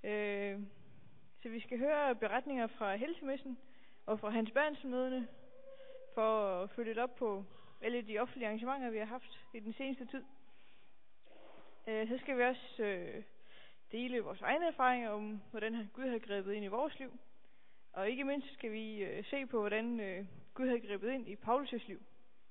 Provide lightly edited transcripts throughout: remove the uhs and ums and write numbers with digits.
Så vi skal høre beretninger fra Helsemessen og fra Hans Berntsen-møderne for at følge lidt op på alle de offentlige arrangementer, vi har haft i den seneste tid. Så skal vi også dele vores egne erfaringer om, hvordan Gud har grebet ind i vores liv. Og ikke mindst skal vi se på, hvordan Gud har grebet ind i Paulus' liv.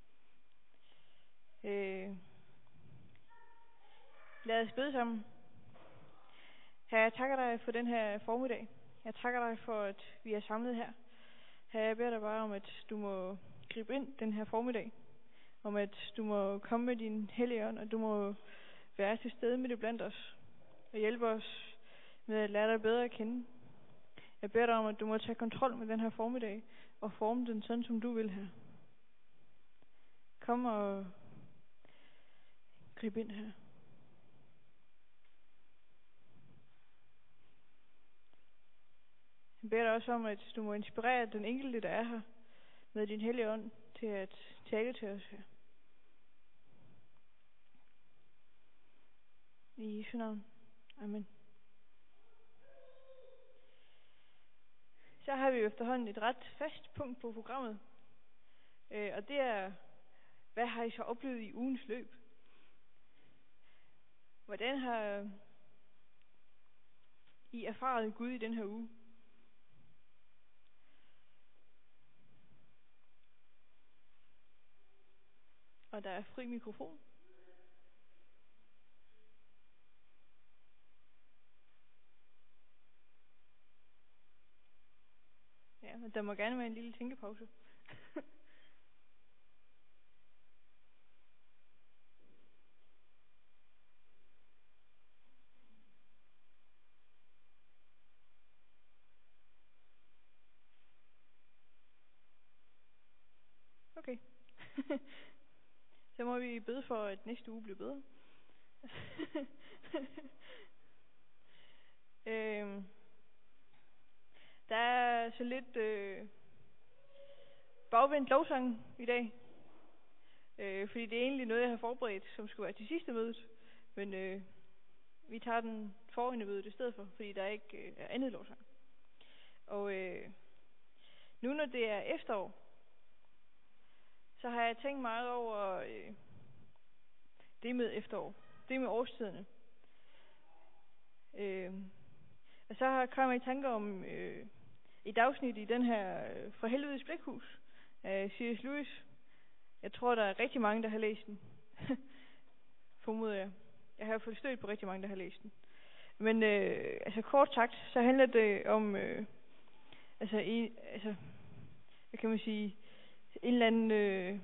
Lad os bede sammen. Herre, jeg takker dig for den her formiddag. Jeg takker dig for, at vi er samlet her. Herre, jeg beder dig bare om, at du må gribe ind den her formiddag. Om at du må komme med din hellige ånd, og du må være til stede med det blandt os. Og hjælpe os med at lære dig bedre at kende. Jeg beder dig om, at du må tage kontrol med den her formiddag og forme den sådan, som du vil her. Kom og grib ind her. Jeg beder dig også om, at du må inspirere den enkelte, der er her, med din hellige ånd til at tale til os her. I Jesu navn. Amen. Så har vi efterhånden et ret fast punkt på programmet. Og det er, hvad har I så oplevet i ugens løb? Hvordan har I erfaret Gud i den her uge? Og der er fri mikrofon. Ja, men der må gerne være en lille tænkepause. Okay. Så må vi bede for, at næste uge bliver bedre. Der er så lidt bagvendt lovsang i dag. Fordi det er egentlig noget, jeg har forberedt, som skulle være til sidste mødet. Men vi tager den forrige mødet i stedet for, fordi der ikke er andet lovsang. Og nu når det er efterår, så har jeg tænkt meget over det med efterår. Det med årstiderne. Og så har jeg kommet i tanker om et afsnit i den her Fra Helvedes Blækhus af C.S. Lewis. Jeg tror, der er rigtig mange, der har læst den. Formoder jeg. Jeg har fået stødt på rigtig mange, der har læst den. Men altså kort sagt, så handler det om hvad kan man sige, en eller anden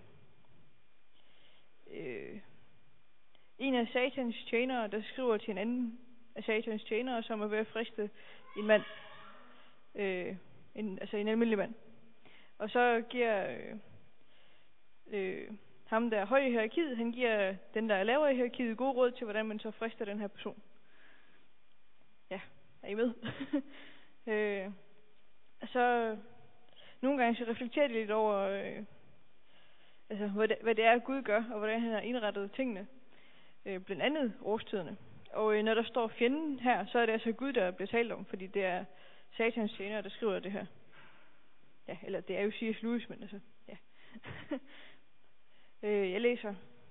en af Satans tjenere, der skriver til en anden af Satans tjenere, som er ved at friste en mand, en almindelig mand. Og så giver ham, der er høj i hierarkiet, han giver den, der er lavere i hierarkiet, gode råd til, hvordan man så frister den her person. Ja, er I med? Så nogle gange så reflekterer de lidt over, hvad det er, Gud gør, og hvordan han har indrettet tingene. Blandt andet årstiderne. Og når der står fjenden her, så er det altså Gud, der bliver talt om, fordi det er Satans tjener, der skriver det her. Ja, eller det er jo C.S. Lewis, men altså, ja. Jeg læser.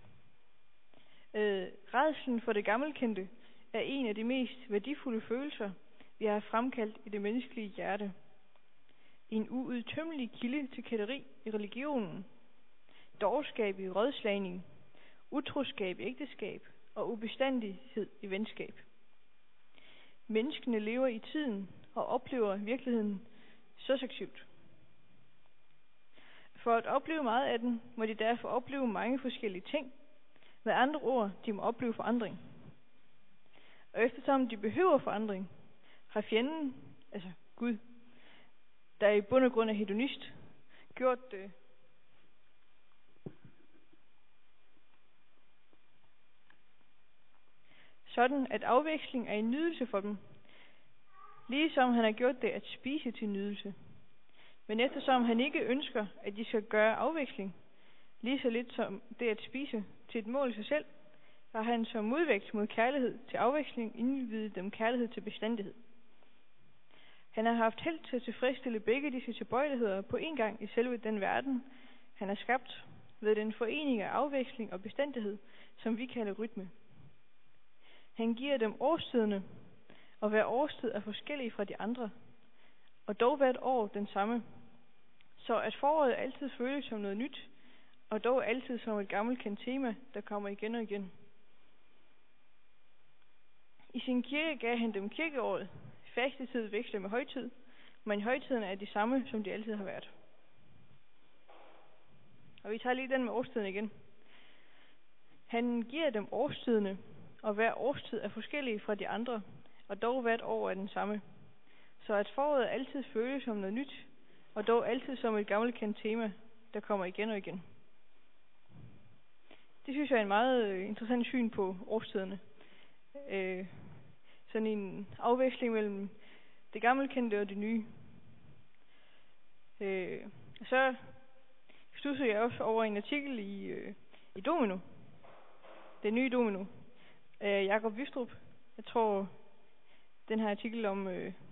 Rædslen for det gammelkendte er en af de mest værdifulde følelser, vi har fremkaldt i det menneskelige hjerte. En uudtømmelig kilde til kætteri i religionen, dårskab i rådslagning, utroskab i ægteskab og ubestandighed i venskab. Menneskene lever i tiden og oplever virkeligheden successivt. For at opleve meget af den, må de derfor opleve mange forskellige ting. Med andre ord, de må opleve forandring. Og eftersom de behøver forandring, har fjenden, altså Gud, der i bund og grund er hedonist, gjort det sådan, at afveksling er en nydelse for dem, ligesom han har gjort det at spise til nydelse. Men eftersom han ikke ønsker, at de skal gøre afveksling, lige så lidt som det at spise til et mål i sig selv, har han som modvægt mod kærlighed til afveksling indviet dem kærlighed til bestandighed. Han har haft held til at tilfredsstille begge disse tilbøjeligheder på en gang i selve den verden, han har skabt ved den forening af afveksling og bestændighed, som vi kalder rytme. Han giver dem årstiderne, og hver årstid er forskellig fra de andre, og dog hvert år den samme, så at foråret altid føles som noget nyt, og dog altid som et gammelkendt tema, der kommer igen og igen. I sin kirke gav han dem kirkeåret. Fastetid veksler med højtid, men højtiderne er de samme, som de altid har været. Og vi tager lige den med årstiden igen. Han giver dem årstiderne, og hver årstid er forskellig fra de andre, og dog hvert år er den samme. Så at foråret altid føles som noget nyt, og dog altid som et gammelkendt tema, der kommer igen og igen. Det synes jeg er en meget interessant syn på årstiderne. Sådan en afveksling mellem det gammelkendte og det nye. Så studsede jeg også over en artikel i Domino. Det nye Domino af Jakob Wistrup. Jeg tror, den her artikel om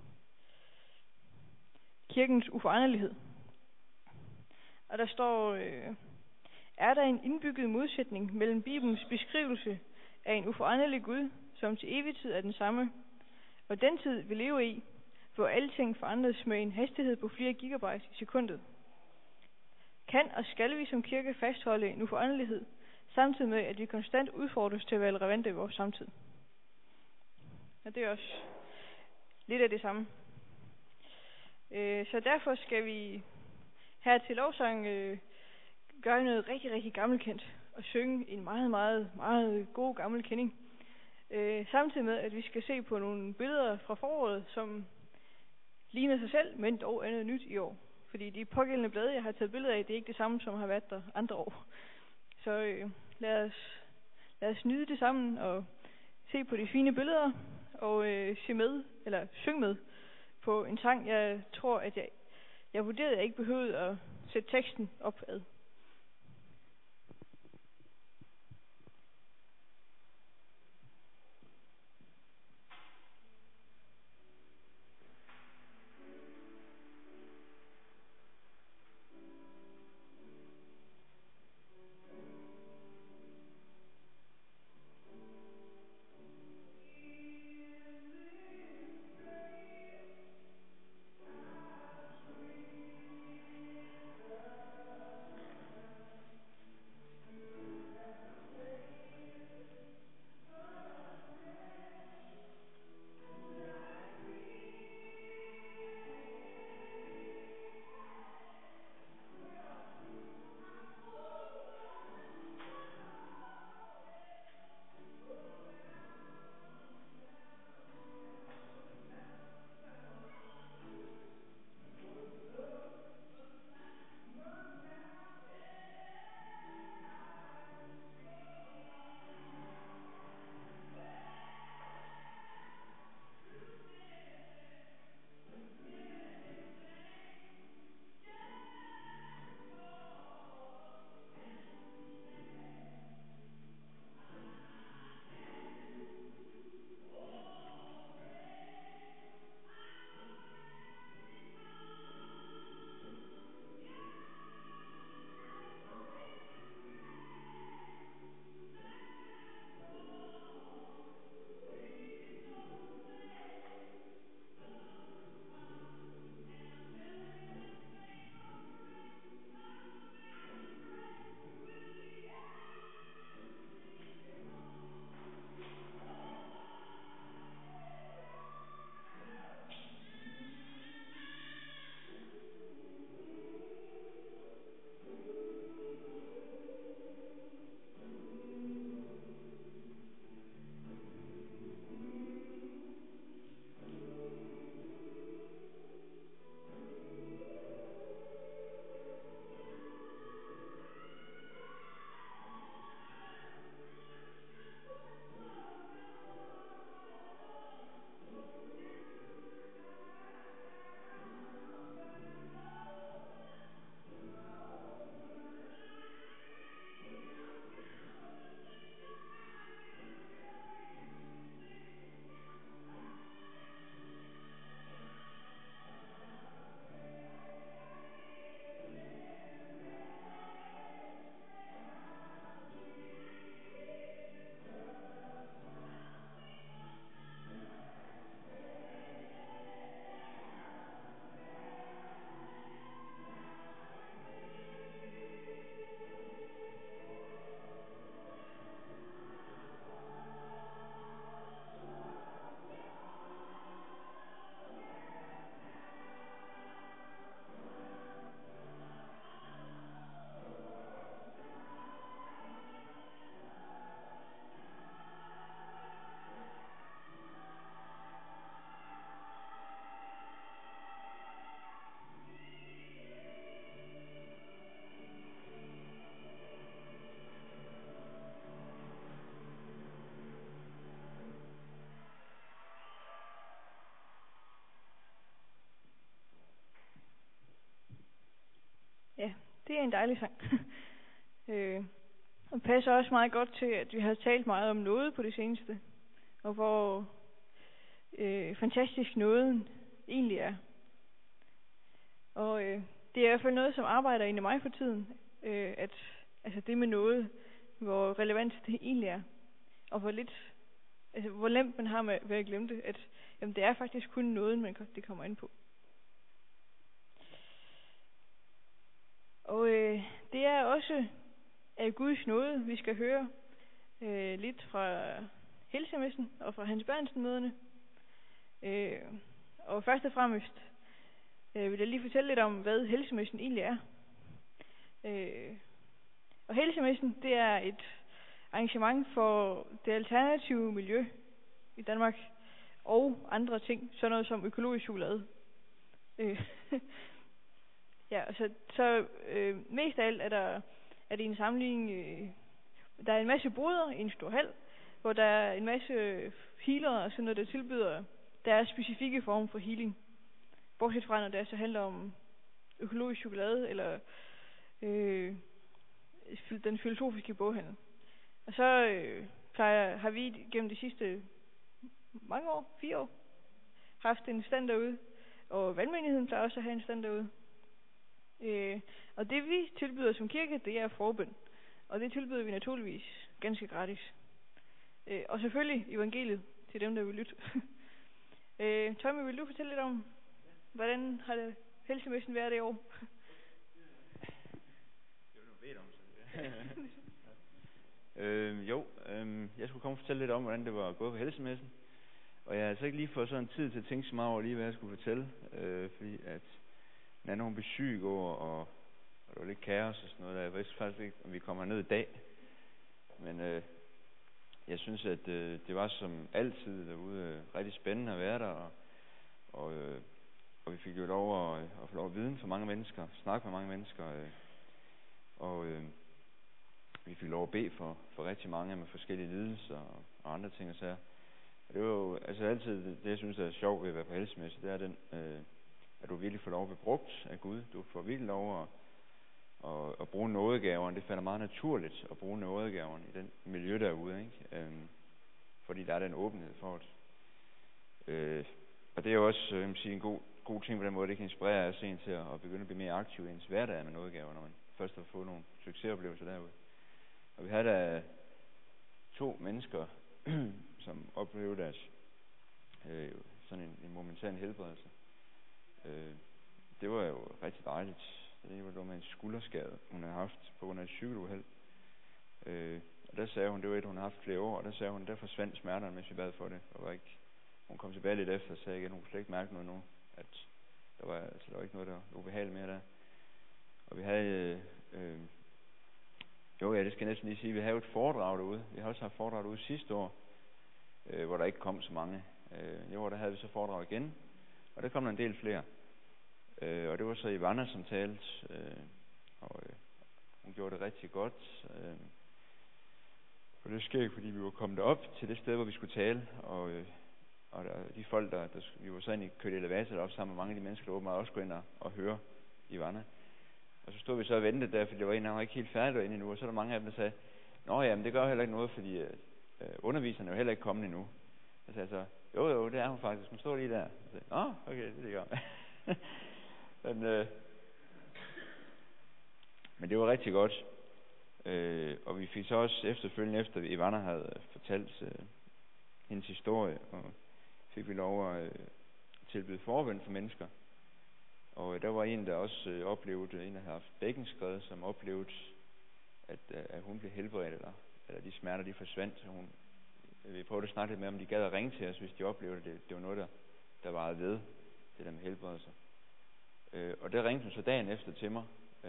kirkens uforanderlighed. Og der står, er der en indbygget modsætning mellem Bibelens beskrivelse af en uforanderlig Gud, som til evig tid er den samme, og den tid, vi lever i, hvor alting forandres med en hastighed på flere gigabyte i sekundet. Kan og skal vi som kirke fastholde en uforanderlighed, samtidig med, at vi konstant udfordres til at være relevante i vores samtid? Og det er også lidt af det samme. Så derfor skal vi her til lovsang gøre noget rigtig, rigtig gammelkendt og synge en meget, meget, meget god gammel kending. Samtidig med, at vi skal se på nogle billeder fra foråret, som ligner sig selv, men dog er noget nyt i år. Fordi de pågældende blade, jeg har taget billeder af, det er ikke det samme, som har været der andre år. Så lad os nyde det sammen og se på de fine billeder og se med, eller synge med på en sang, jeg tror, at jeg vurderede, at jeg ikke behøvede at sætte teksten op ad. det er en dejlig sang. Og passer også meget godt til, at vi har talt meget om nåde på det seneste. Og hvor fantastisk nåden egentlig er. Og det er i hvert fald noget, som arbejder inde i mig for tiden. Altså det med nåde, hvor relevant det egentlig er. Og hvor nemt man har med at glemme det. At jamen, det er faktisk kun nåden, det kommer ind på. Og det er også af Guds nåde, vi skal høre lidt fra Helsemessen og fra Hans Berntsen-møderne. Og først og fremmest vil jeg lige fortælle lidt om, hvad Helsemessen egentlig er. Og Helsemessen, det er et arrangement for det alternative miljø i Danmark og andre ting, sådan noget som økologisk chokolade. Ja, så mest af alt er det en samling. Der er en masse boder i en stor hal, hvor der er en masse healere og sådan noget, der tilbyder deres specifikke form for healing. Bortset fra, når det så handler om økologisk chokolade eller den filosofiske boghandel. Og så har vi gennem de sidste mange år, 4 år, haft en stand derude. Og valgmenigheden plejer også at have en stand derude. Og det vi tilbyder som kirke, det er forbøn. Og det tilbyder vi naturligvis ganske gratis. Og selvfølgelig evangeliet til dem, der vil lytte. Tommy, vil du fortælle lidt om, hvordan har det Helsemessen været i år? Det var noget bedt om, så jeg skulle komme og fortælle lidt om, hvordan det var gået på Helsemessen. Og jeg har altså ikke lige fået sådan tid til at tænke så meget over lige, hvad jeg skulle fortælle. Fordi at Nana, hun blev syg i går, og der var lidt kaos og sådan noget. Jeg vidste faktisk ikke, om vi kommer ned i dag. Men jeg synes, at det var som altid derude rigtig spændende at være der. Og vi fik jo lov at få lov at vide for mange mennesker, snakke med mange mennesker. Vi fik lov at bede for rigtig mange med forskellige lidelser og andre ting og sager. Og det var jo altså altid det, jeg synes er sjovt ved at være på Helsemesse, det er den, at du virkelig får lov at blive brugt af Gud. Du får virkelig lov at bruge nådegaverne. Det falder meget naturligt at bruge nådegaverne i den miljø derude, ikke? Fordi der er den åbenhed for det. Og det er jo også en god ting på den måde, det kan inspirere os til at begynde at blive mere aktiv i ens hverdag med nådegaver, når man først har fået nogle succesoplevelser derude. Og vi havde da 2 mennesker, som oplevede deres sådan en momentan helbredelse. Det var jo rigtig dejligt. Det var med en skulderskade, hun havde haft på grund af et cykeluheld. Og der sagde hun, det var hun havde haft flere år, og der sagde hun, der forsvandt smerterne, mens vi bad for det. Hun kom tilbage lidt efter og sagde igen, hun kunne slet ikke mærke noget nu, at der var ikke noget, der var ubehageligt mere der. Og vi havde, det skal jeg næsten lige sige, vi havde et foredrag derude. Vi har også haft foredrag derude sidste år, hvor der ikke kom så mange. I år, der havde vi så foredrag igen, og der kom der en del flere. Og det var så Ivana, som talte, og hun gjorde det rigtig godt. Og det skete, fordi vi var kommet op til det sted, hvor vi skulle tale, og de folk, vi var så egentlig kørt i elevator op sammen med mange af de mennesker, der åbenbart også skulle ind og høre Ivana. Og så stod vi så og ventede der, fordi der var en, der var ikke helt færdig derinde endnu, og så er der mange af dem, der sagde, nå ja, men det gør heller ikke noget, fordi underviserne er jo heller ikke kommet endnu. Så sagde jeg så, jo, det er hun faktisk, hun står lige der. Så sagde, nå, okay, det gør men det var rigtig godt. Og vi fik så også efterfølgende, efter Ivana havde fortalt hendes historie, og fik vi lov at tilbyde forbøn for mennesker. Og der var en, der også oplevede, en der havde haft bækkenskred, som oplevede, at hun blev helbredt, eller de smerter, de forsvandt. Vi prøvede at snakke lidt med, om de gad at ringe til os, hvis de oplevede det. Det var noget, der varede ved, det der med helbredelse. Og der ringte hun så dagen efter til mig,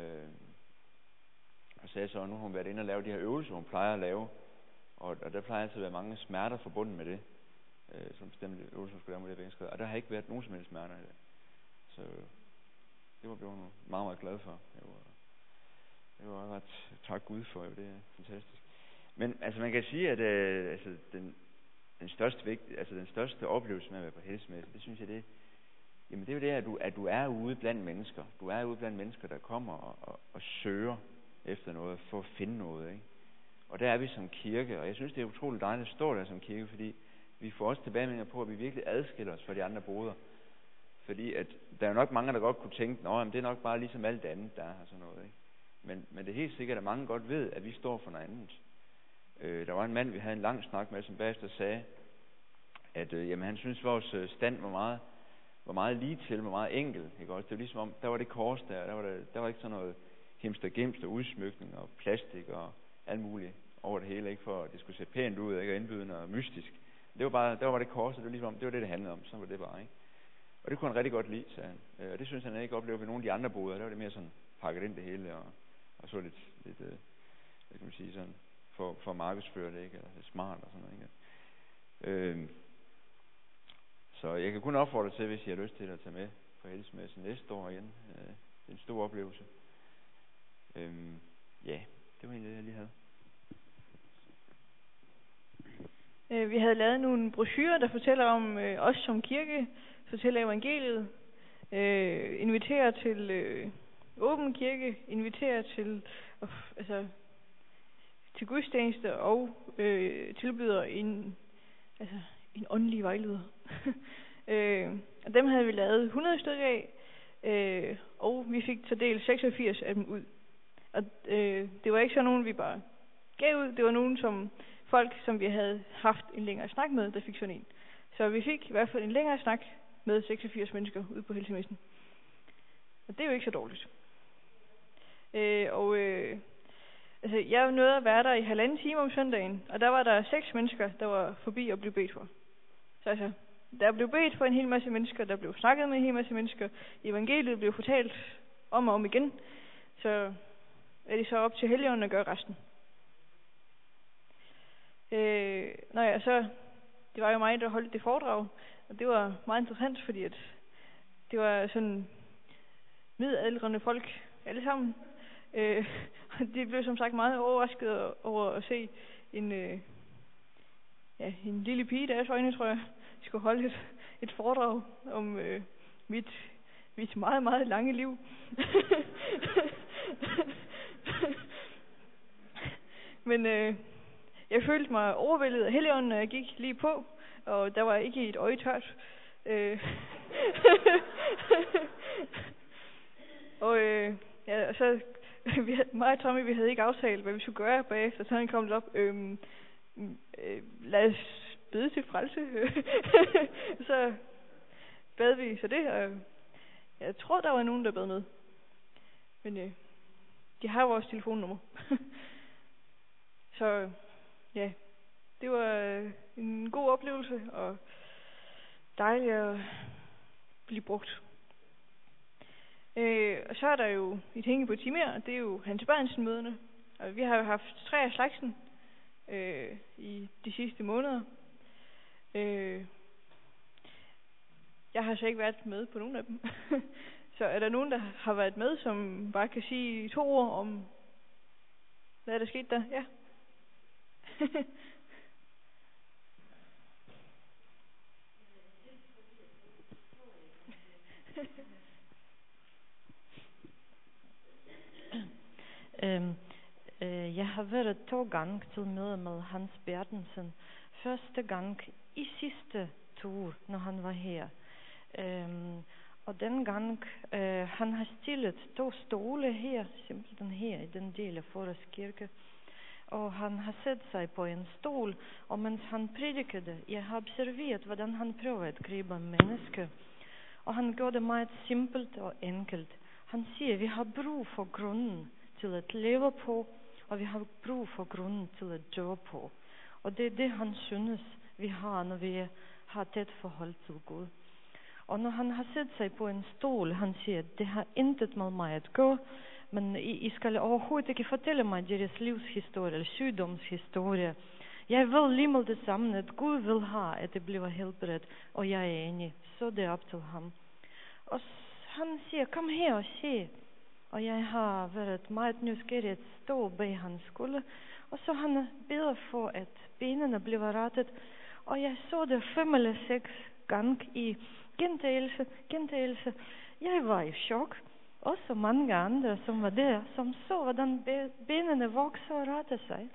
og sagde så, at nu har hun været inde og lave de her øvelser, hun plejer at lave. Og der plejer altid at være mange smerter forbundet med det, som bestemte øvelser, hun skulle lave med det bækkenskred. Og der har ikke været nogen som helst smerter i det. Så det var blevet meget, meget glad for. Det var ret tak Gud for, det er fantastisk. Men altså man kan sige, at den største oplevelse med at være på Helsemesse, det synes jeg, Jamen det er jo det, at du er ude blandt mennesker. Du er ude blandt mennesker, der kommer og søger efter noget, for at finde noget, ikke? Og der er vi som kirke, og jeg synes, det er utroligt dejligt at stå der som kirke, fordi vi får også tilbagemeldinger på, at vi virkelig adskiller os fra de andre boder. Fordi at der er jo nok mange, der godt kunne tænke, at det er nok bare ligesom alt det andet, der er og sådan noget, ikke? Men det er helt sikkert, at mange godt ved, at vi står for noget andet. Der var en mand, vi havde en lang snak med, som bagefter sagde, at han synes, vores stand var meget lige til, var meget enkel. Ikke? Det var ligesom om, der var det kors der var ikke sådan noget himster gemst og udsmykning og plastik og alt muligt over det hele, ikke, for at det skulle se pænt ud, ikke, og indbydende og mystisk. Der var det kors, og det var ligesom om, det var det handlede om, så var det bare, ikke? Og det kunne han rigtig godt lide, sagde han. Og det synes han ikke oplevede ved nogle af de andre boder. Der var det mere sådan pakket ind det hele, og så lidt hvad kan man sige, sådan, for at markedsføre det, ikke? Eller lidt smart og sådan noget, ikke? Så jeg kan kun opfordre til, hvis I har lyst til at tage med på Helsmessen næste år igen. Det er en stor oplevelse. Ja, det var egentlig det, jeg lige havde. Vi havde lavet nogle brochurer, der fortæller om os som kirke, fortæller evangeliet, inviterer til åben kirke, inviterer til gudstjeneste og tilbyder en åndelig vejleder. Og dem havde vi lavet 100 stykker af, og vi fik til del 86 af dem ud. Og det var ikke sådan nogen, vi bare gav ud, det var nogen, som folk, som vi havde haft en længere snak med, der fik sådan en. Så vi fik i hvert fald en længere snak med 86 mennesker ude på Helsemessen. Og det er jo ikke så dårligt. Jeg nåede at være der i 1,5 time om søndagen, og der var der 6 mennesker, der var forbi og blev bedt for. Så der blev bedt for en hel masse mennesker, der blev snakket med en hel masse mennesker, evangeliet blev fortalt om og om igen, så er det så op til Helligånden at gøre resten. Det var jo mig, der holdt det foredrag, og det var meget interessant, fordi at det var sådan midaldrende folk alle sammen. De blev som sagt meget overrasket over at se en lille pige, deres øjne, tror jeg, skulle holde et foredrag om mit meget, meget lange liv. Men jeg følte mig overvældet af Helligånden, når jeg gik lige på, og der var ikke et øje tørt. Så mig og Tommy, vi havde ikke aftalt, hvad vi skulle gøre bagefter, så han kom op, lad os bede til frelse. Så bad vi så det, og jeg tror, der var nogen, der bad med. Men de har vores telefonnummer. Så ja, det var en god oplevelse, og dejligt at blive brugt. Og så er der jo et hængeparti mere, og det er jo Hans Berntsen-møderne. Og vi har jo haft 3 af slagsen i de sidste måneder. Jeg har så ikke været med på nogen af dem. Så er der nogen, der har været med, som bare kan sige 2 ord om, hvad er der sket der? Ja. Jeg har været 2 gange til møde med Hans Berntsen. Første gang i sidste tur, når han var her. Og den gang han har stillet 2 stole her, simpelthen her i den del af Forrest Kirke. Og han har sat sig på en stol, og mens han prædikede, jeg har observeret, hvordan han prøver at gribe mennesker. Og han gør det meget simpelt og enkelt. Han siger, vi har brug for grunden til at leve på, og vi har brug for grunden til at dø på. Og det er det, han synes, vi har, når vi har tæt forhold til Gud. Og når han har sat sig på en stol, han siger, det har intet med mig at gå, men I skal overhovedet ikke fortælle mig deres livshistorie eller sygdomshistorie. Jeg vil lige med det samme, at Gud vil have, at det bliver helbredt, og jeg er enig. Så det er op til ham. Og han siger, kom her og se. Og jeg har været meget nysgerrig at stå bag hans skulder. Og så han beder for, at benene bliver rettet. Og jeg så det 5 eller 6 gang i gentagelse. Jeg var i chok. Også mange andre, som var der, som så, hvordan benene vokser og retter sig.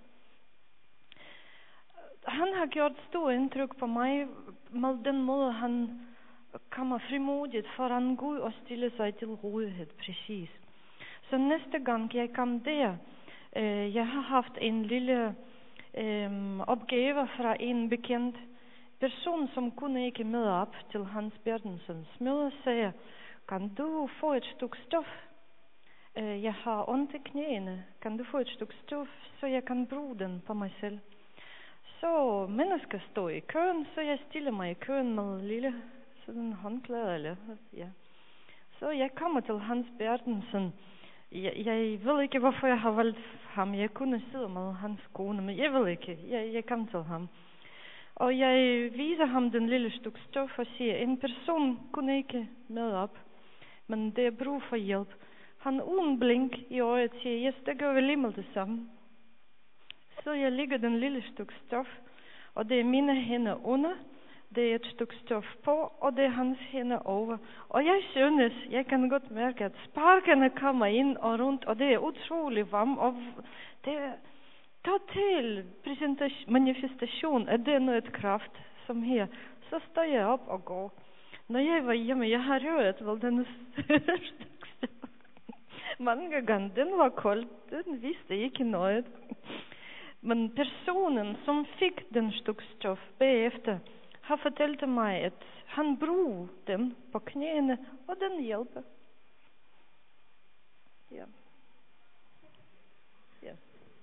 Han har gjort stor indtryk på mig med den måde, han kommer frimodigt foran Gud og stiller sig til rådighed, præcis. Så næste gang jeg kom der, jeg har haft en lille opgave fra en bekendt person, som kunne ikke med op til Hans Berdensens møde, sagde, kan du få et stykke stof? Jeg har ondt i knæene. Kan du få et stykke stof, så jeg kan bruge den på mig selv? Så mennesker står i køen, så jeg stiller mig i køen med lille sådan håndklæde, eller ja. Så jeg kommer til Hans Berdensen. Jeg ved ikke, hvorfor jeg har valgt ham. Jeg kunne sidde med hans kone, men jeg ved ikke. Jeg kom til ham. Og jeg viser ham den lille stykke stof og siger, en person kunne ikke med op, men det er brug for hjælp. Han uden blink i øjet siger, yes, det gør vi lige med det samme. Så jeg lægger den lille stykke stof, og det er mine hænder under, det er et stykke stof på, og det er hans hænder over. Og jeg synes, jeg kan godt mærke, at sparkene kommer ind og rundt, og det er utrolig varmt, og det er total manifestation af det noget kraft, som her. Så står jeg op og går. Når jeg var hjemme, jeg har rørt vel den stykke stof. Mange gange, den var kold, den vidste ikke noget. Men personen, som fik den stykke stof bagefter, har fortalt mig, at han bruger dem på knæene, og den hjælper. Ja. Ja.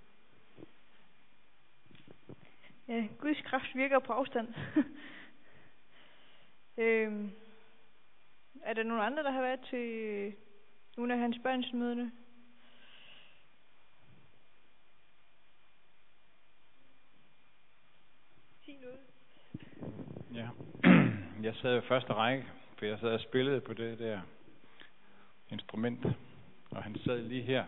Ja, Guds kraft virker på afstand. Er der nogen andre, der har været til nogle af hans børns møderne? Sig noget. Ja, jeg sad i første række, for jeg sad og spillede på det der instrument, og han sad lige her.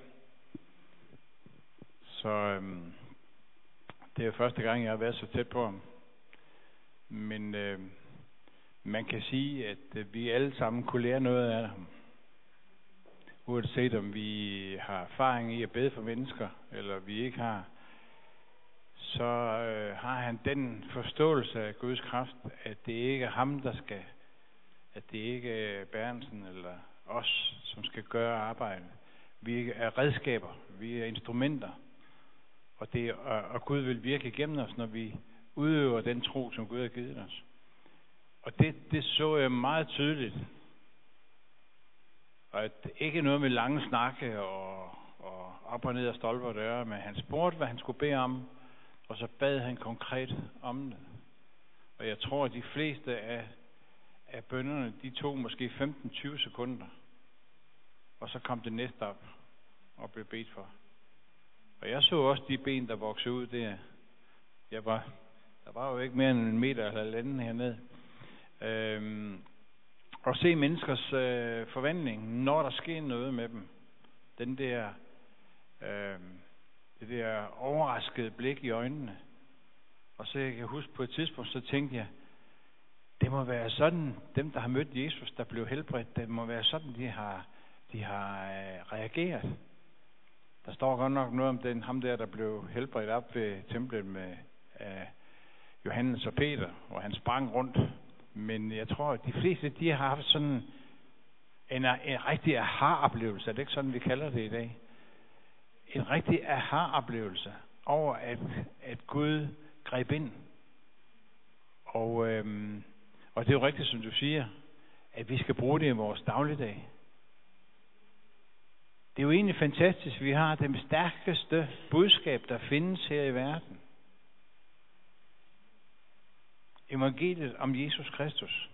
Så det er første gang, jeg har været så tæt på ham. Men man kan sige, at vi alle sammen kunne lære noget af ham. Uanset om vi har erfaring i at bede for mennesker, eller vi ikke har, så har han den forståelse af Guds kraft, at det ikke er ham, der skal, at det ikke er Berndsen eller os, som skal gøre arbejdet. Vi er redskaber, vi er instrumenter, og Gud vil virke igennem os, når vi udøver den tro, som Gud har givet os. Og det så jeg meget tydeligt. Og at ikke noget med lange snakke og op og ned af stolper og døre, men han spurgte, hvad han skulle bede om, og så bad han konkret om det. Og jeg tror, at de fleste af bønnerne, de tog måske 15-20 sekunder. Og så kom det næste op og blev bedt for. Og jeg så også de ben, der voksede ud der. Der var jo ikke mere end 1 meter eller halvanden hernede. Og se menneskers forvandling, når der sker noget med dem. Det der overraskede blik i øjnene. Og så jeg kan huske på et tidspunkt, så tænkte jeg, det må være sådan, dem der har mødt Jesus, der blev helbredt, det må være sådan, de har reageret. Der står godt nok noget om ham der blev helbredt op ved templet med Johannes og Peter, hvor han sprang rundt. Men jeg tror, at de fleste, de har haft sådan en rigtig aha-oplevelse. Er det ikke sådan, vi kalder det i dag? En rigtig aha-oplevelse over, at Gud greb ind. Og det er jo rigtigt, som du siger, at vi skal bruge det i vores dagligdag. Det er jo egentlig fantastisk, vi har det stærkeste budskab, der findes her i verden. Evangeliet om Jesus Kristus.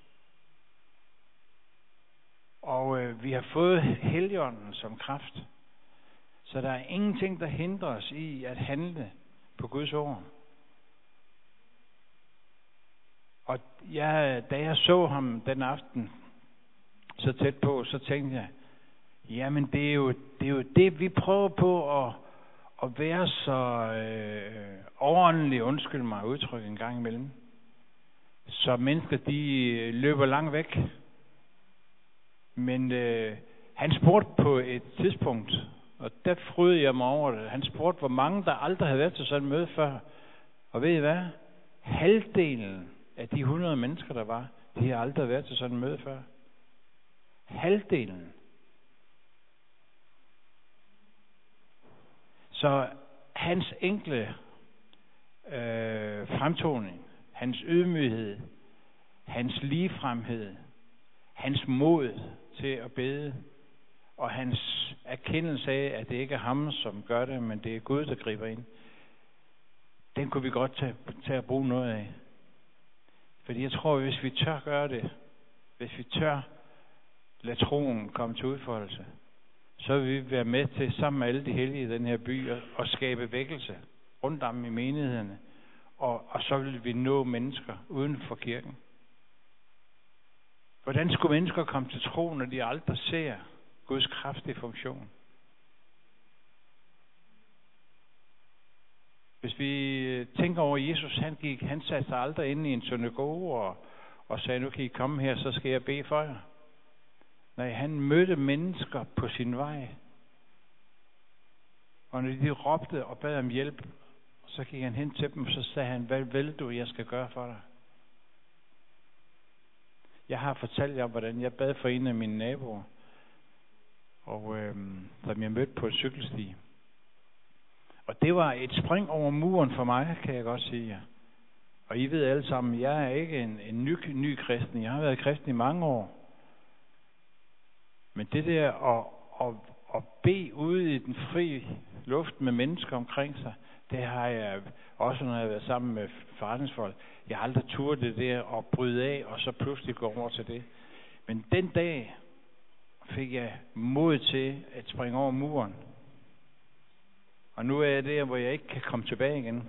Og vi har fået Helligånden som kraft. Så der er ingenting, der hindrer os i at handle på Guds ord. Og da jeg så ham den aften så tæt på, så tænkte jeg, jamen det er jo det, vi prøver på at være så overåndelig, undskyld mig udtryk en gang imellem. Så mennesker, de løber langt væk. Men han spurgte på et tidspunkt, og der frydede jeg mig over det. Han spurgte, hvor mange der aldrig havde været til sådan et møde før. Og ved I hvad? Halvdelen af de 100 mennesker, der var, de har aldrig været til sådan et møde før. Halvdelen. Så hans enkle fremtoning, hans ydmyghed, hans ligefremhed, hans mod til at bede, og hans erkendelse af, at det ikke er ham, som gør det, men det er Gud, der griber ind, den kunne vi godt tage at bruge noget af. Fordi jeg tror, hvis vi tør gøre det, hvis vi tør lade troen komme til udfoldelse, så vil vi være med til sammen med alle de hellige i den her by og skabe vækkelse rundt om i menighederne. Og så vil vi nå mennesker uden for kirken. Hvordan skulle mennesker komme til tro, når de aldrig ser Guds kraft i funktion? Hvis vi tænker over Jesus, han satte sig aldrig inde i en synagoge og sagde, nu kan I komme her, så skal jeg bede for jer. Nej, han mødte mennesker på sin vej. Og når de råbte og bad om hjælp, så gik han hen til dem, og så sagde han, hvad vil du, jeg skal gøre for dig? Jeg har fortalt jer, hvordan jeg bad for en af mine naboer, og som jeg mødte på et cykelsti. Og det var et spring over muren for mig, kan jeg godt sige jer. Og I ved alle sammen, jeg er ikke en ny kristen. Jeg har været kristen i mange år. Men det der at bede ude i den fri luft med mennesker omkring sig, det har jeg også, når jeg har været sammen med forretningsfolk. Jeg har aldrig turde det der at bryde af, og så pludselig gå over til det. Men den dag fik jeg mod til at springe over muren. Og nu er jeg der, hvor jeg ikke kan komme tilbage igen.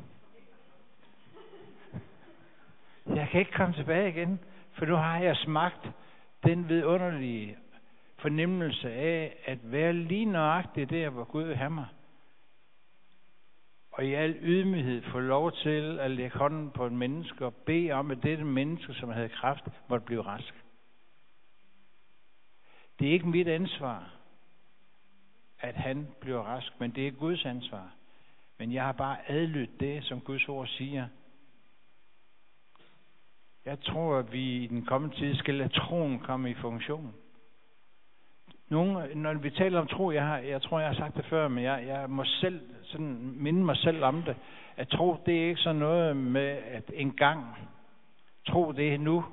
Jeg kan ikke komme tilbage igen, for nu har jeg smagt den vidunderlige fornemmelse af at være lige nøjagtigt der, hvor Gud vil have mig. Og i al ydmyghed få lov til at lægge hånden på et menneske og bede om, at dette menneske, som havde kræft, måtte blive rask. Det er ikke mit ansvar, at han bliver rask, men det er Guds ansvar. Men jeg har bare adlydt det, som Guds ord siger. Jeg tror, at vi i den kommende tid skal lade troen komme i funktion. Når vi taler om tro, jeg tror, jeg har sagt det før, men jeg må selv sådan minde mig selv om det, at tro, det er ikke sådan noget med, at engang tro, det er nu.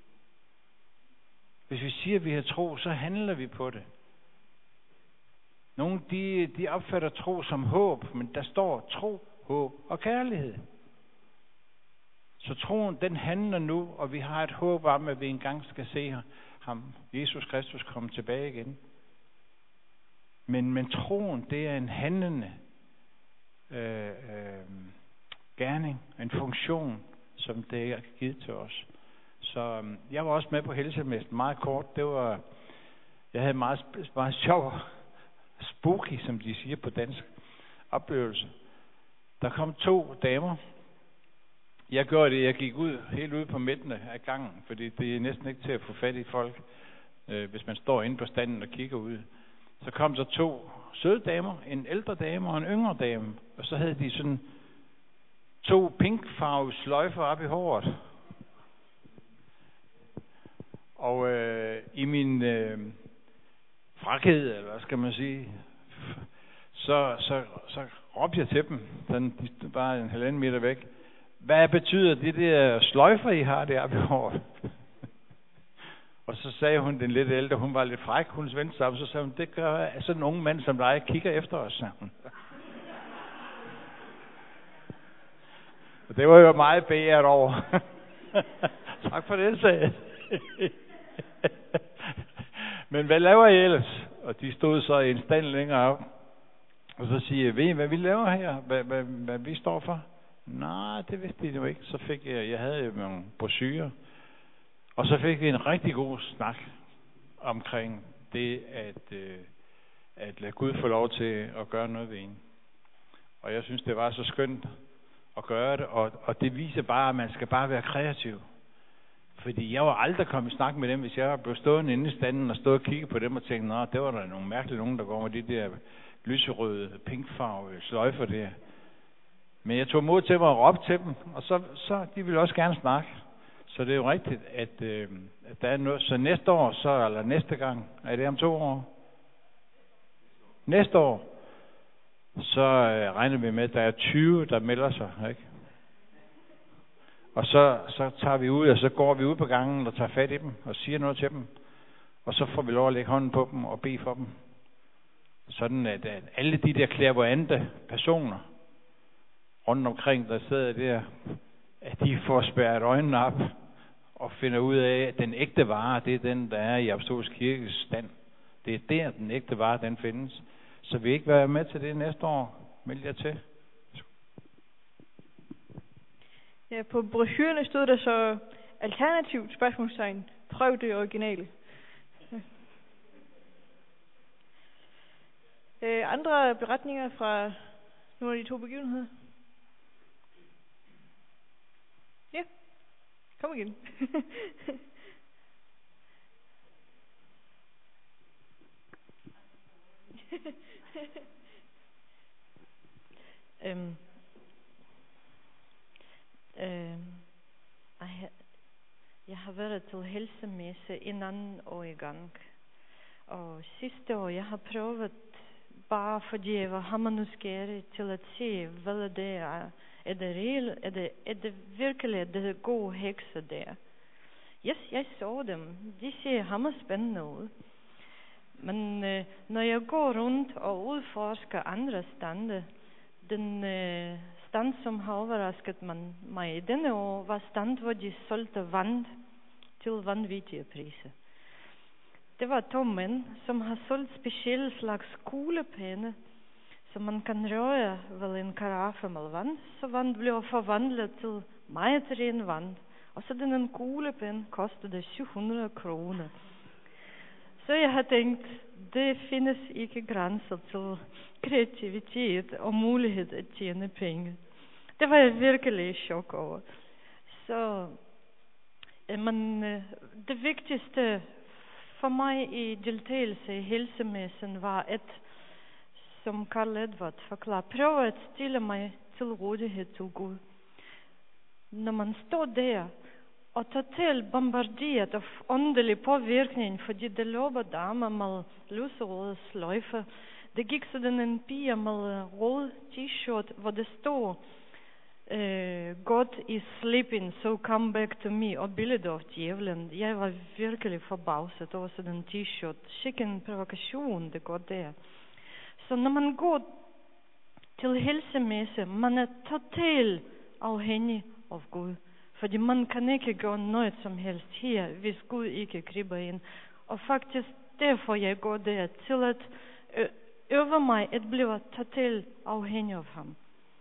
Hvis vi siger, at vi har tro, så handler vi på det. Nogle, de opfatter tro som håb, men der står tro, håb og kærlighed. Så troen, den handler nu, og vi har et håb om, at vi engang skal se ham, Jesus Kristus, komme tilbage igen. Men troen, det er en handlende gerning, en funktion, som det er givet til os. Så jeg var også med på helsemest meget kort. Jeg havde meget sjov, spooky, som de siger på dansk, oplevelse. Der kom 2 damer. Jeg gjorde det, jeg gik helt ud på midten af gangen, fordi det er næsten ikke til at få fat i folk, hvis man står inde på standen og kigger ud. Så kom der 2 søde damer, en ældre dame og en yngre dame, og så havde de sådan 2 pinkfarvede sløjfer op i håret. Og i min frækhed, eller hvad skal man sige, så råbte jeg til dem, sådan, de bare en 1,5 meter væk. Hvad betyder det der sløjfer, I har deroppe i håret? Og så sagde hun, den lidt ældre, hun var lidt fræk, hun vendte sig op, så sagde hun, det gør sådan en ung mand som dig, kigger efter os, sagde hun. Og det var jo meget beæret over. Tak for det, sagde jeg. Men hvad laver I ellers? Og de stod så i en stand længere op. Og så siger jeg, ved I, hvad vi laver her? Hvad vi står for? Nej, det vidste de jo ikke. Så fik jeg havde jo nogle brochurer. Og så fik vi en rigtig god snak omkring det, at lade Gud få lov til at gøre noget ved en. Og jeg synes, det var så skønt at gøre det, og det viser bare, at man skal bare være kreativ. Fordi jeg var aldrig kommet i snak med dem, hvis jeg blev stående inde i standen og stod og kigge på dem og tænkte, nå, det var der nogle mærkelige nogen, der går med de der lyserøde, pinkfarvede sløjfer der. Men jeg tog mod til mig og råbte til dem, og så de ville også gerne snakke. Så det er jo rigtigt, at der er noget. Så næste år, eller næste gang, er det om 2 år? Næste år, så regner vi med, at der er 20, der melder sig, ikke? Og så tager vi ud, og så går vi ud på gangen og tager fat i dem og siger noget til dem. Og så får vi lov at lægge hånden på dem og bede for dem. Sådan at alle de der clairvoyante personer rundt omkring, der sidder der, at de får spærret øjnene op og finder ud af, at den ægte vare, det er den, der er i Apostolisk Kirkes stand. Det er der, den ægte vare, den findes. Så vil I ikke være med til det næste år? Meld jer til. Ja, på brochurerne stod der så alternativt spørgsmålstegn. Prøv det originale. Andre beretninger fra nogle af de 2 begivenheder? Ja, kom igen. Jeg har været til helsemesse en anden år i gang. Og sidste år, jeg har prøvet, bare fordi jeg var hammernuskærig, til at se, hvad det er. Er det reelt? Er det virkelig det gode hekser der? Yes, jeg så dem. De ser hammerspændende ud. Men når jeg går rundt og udforsker andre stande, den stand, som har overrasket mig i denne år, var stand, hvor de solgte vand til vanvittige priser. Det var 2 mænd, som har solgt specielle slags kuglepenne, så man kan røre vel en karaffe med vand, så vand bliver forvandlet til meget ren vand. Og så den kuglepen kostede 700 kroner. Så jeg har tænkt, det findes ikke grænser til kreativitet og mulighed at tjene penge. Det var jeg virkelig i chok over. Så men det vigtigste for mig i deltagelse i helsemessen var som Karl Edvard forklarer, prøve at stille mig til rådighed til Gud. Når man står der og totalt bombarderet af åndelig påvirkning, fordi det løber damer med lyserøde sløjfer. Det gik sådan en pige med rød t-shirt, hvor det stod God is sleeping, so come back to me, og billedet af djævlen. Jeg var virkelig forbavset over sådan en t-shirt. Sikke provokation, det går der. Så når man går til helsemesse, man er totalt afhængig af Gud. Fordi man kan ikke gøre noget som helst her, hvis Gud ikke griber ind. Og faktisk derfor jeg går der, til at øve mig at blive totalt afhængig af ham.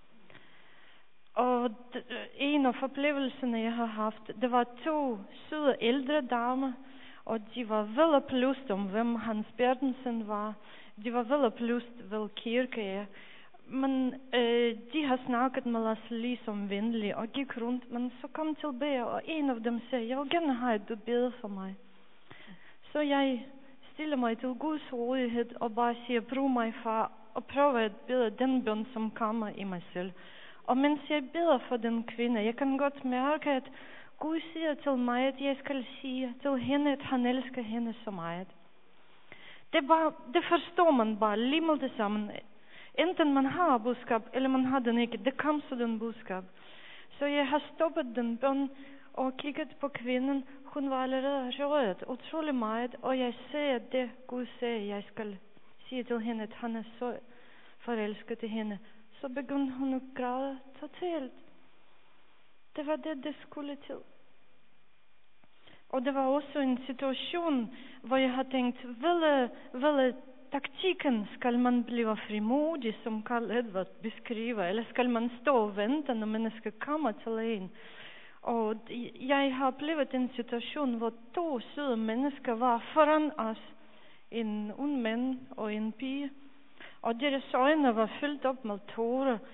Og en af oplevelserne jeg har haft, det var 2 søde ældre damer, og de var vel oplyst om, hvem Hans Bertelsen var. De var vel oplyst, hvad kirke er. Men de har snakket med os ligesom venligt og gik rundt, men så kom tilbage, og en af dem sagde, jeg vil gerne have, at du beder for mig. Så jeg stiller mig til Guds rådighed og bare siger, brug mig far, og prøver at bede den bøn, som kommer i mig selv. Og mens jeg beder for den kvinde, jeg kan godt mærke, at Gud siger til mig, at jeg skal sige til hende, at han elsker hende så meget. Det forstår man bare lige med det samme. Enten man har budskab, eller man har den ikke. Det kom sådan budskab. Så jeg har stoppet den bøn og kigget på kvinden. Hun var allerede rørt utrolig meget, og jeg ser det, Gud sagde, jeg skal sige til hende, at han er så forelsket i hende. Så begyndte hun at græde totalt. Det var det skulle til. Og det var også en situation, hvor jeg har tænkt, vel taktikken, skal man blive frimodig, som Karl Edvard beskriver, eller skal man stå og vente, når mennesker kommer til en? Og jeg har oplevet en situation, hvor 2 søde mennesker var foran os, en ung mand og en pige, og deres øjne var fyldt op med tårer.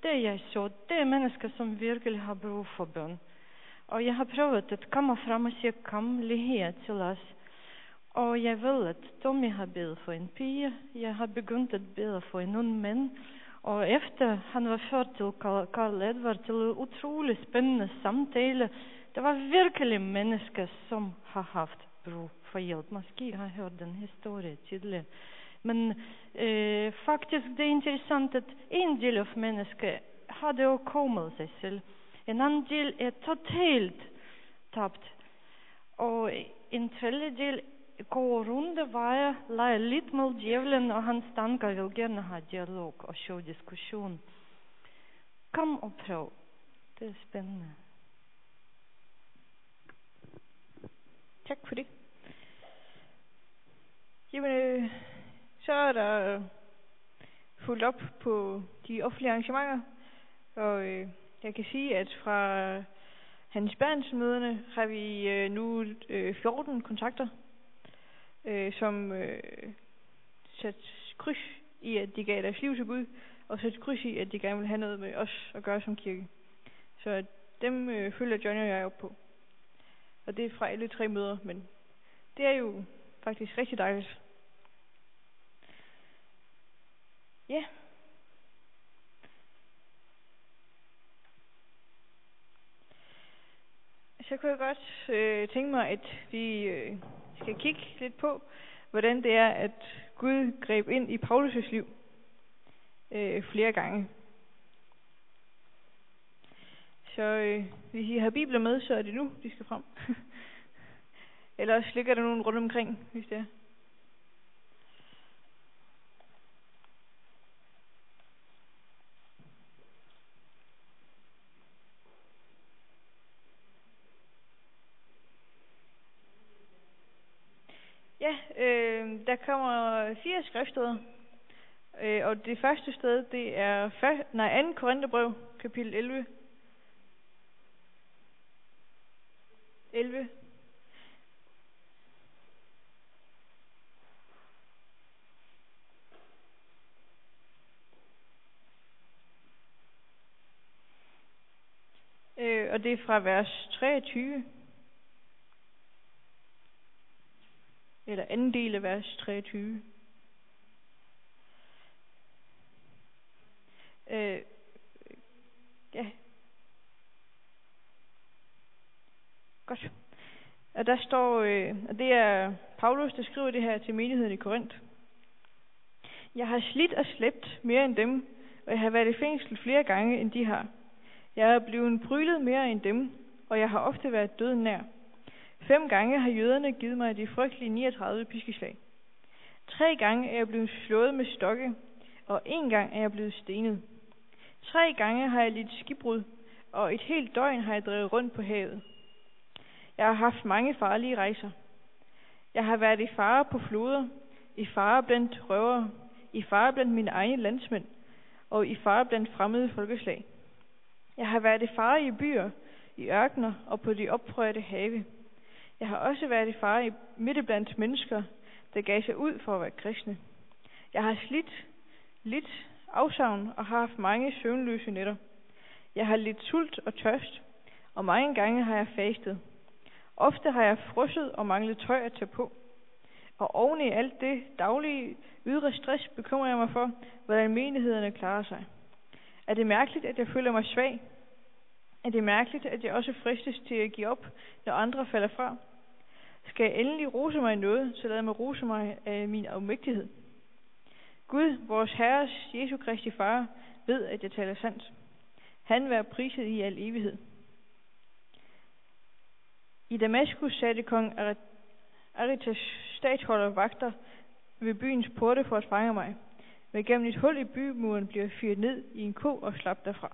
det jeg så, det er mennesker, som virkelig har brug for bøn. Og jeg har prøvet at komme frem og sige, kom lige her til os. Og jeg ved, at Tommy har bedt for en pige. Jeg har begyndt at bede for en ung mand. Og efter han var ført til Karl Edvard til en utrolig spændende samtale, det var virkelig mennesker, som har haft brug for hjælp. Måske har jeg hørt den historie tidligere. Men faktisk det er interessant, at en del af mennesker har det kommet sig selv. En anden del er totalt tabt. Og en tredje del går runde veje, leger lidt med djævlen, og hans tanker vil gerne have dialog og sjov diskussion. Kom og prøv. Det er spændende. Tak for det. Jamen, så er der fulgt op på de offentlige arrangementer, og jeg kan sige, at fra Hans Berntsen-møderne har vi nu 14 kontakter, som sat kryds i, at de gav deres liv til Gud, og sat kryds i, at de gerne vil have noget med os at gøre som kirke. Så dem følger Johnny og jeg op på. Og det er fra alle 3 møder, men det er jo faktisk rigtig dejligt. Ja. Så kunne jeg godt tænke mig, at vi skal kigge lidt på, hvordan det er, at Gud greb ind i Paulus' liv flere gange. Så hvis I har bibler med, så er det nu, de skal frem. Ellers ligger der nogen rundt omkring, hvis det er. Ja, der kommer 4 skriftsteder. Og det første sted, det er 2. Korintherbrev, kapitel 11. 11. Og det er fra vers 23. Eller anden del af vers 23. Ja. Godt. Og der står, og det er Paulus, der skriver det her til menigheden i Korinth. Jeg har slidt og slæbt mere end dem, og jeg har været i fængsel flere gange, end de har. Jeg er blevet prylet mere end dem, og jeg har ofte været døden nær. 5 gange har jøderne givet mig de frygtelige 39 piskeslag. 3 gange er jeg blevet slået med stokke, og 1 gang er jeg blevet stenet. 3 gange har jeg lidt skibbrud, og et helt døgn har jeg drevet rundt på havet. Jeg har haft mange farlige rejser. Jeg har været i fare på floder, i fare blandt røvere, i fare blandt mine egne landsmænd, og i fare blandt fremmede folkeslag. Jeg har været i fare i byer, i ørkener og på de oprørte have. Jeg har også været i fare midt blandt mennesker, der gav sig ud for at være kristne. Jeg har lidt afsavn og har haft mange søvnløse nætter. Jeg har lidt sult og tørst, og mange gange har jeg fastet. Ofte har jeg frosset og manglet tøj at tage på. Og oven i alt det daglige ydre stress bekymrer jeg mig for, hvordan menighederne klarer sig. Er det mærkeligt, at jeg føler mig svag? Er det mærkeligt, at jeg også fristes til at give op, når andre falder fra? Skal jeg endelig rose mig i noget, så lad mig rose mig af min afmægtighed. Gud, vores Herres Jesu Kristi Far, ved, at jeg taler sandt. Han være priset i al evighed. I Damaskus satte kong Aretas statholder vagter ved byens porte for at fange mig. Men gennem et hul i bymuren blev jeg fyret ned i en ko og slap derfra.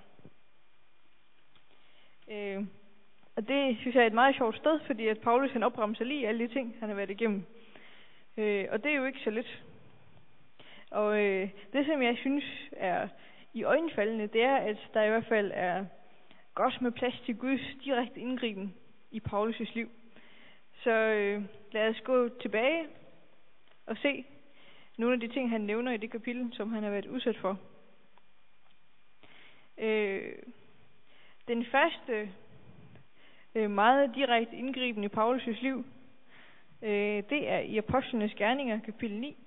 Og det synes jeg er et meget sjovt sted, fordi at Paulus han opremser lige alle de ting, han har været igennem. Og det er jo ikke så lidt. Og det, som jeg synes er i øjenfaldende, det er, at der i hvert fald er godt med plads til Guds direkte indgriben i Paulus' liv. Så lad os gå tilbage og se nogle af de ting, han nævner i det kapitel, som han har været udsat for. Den første meget direkte indgriben i Paulus' liv, det er i Apostlenes Gerninger, kapitel 9.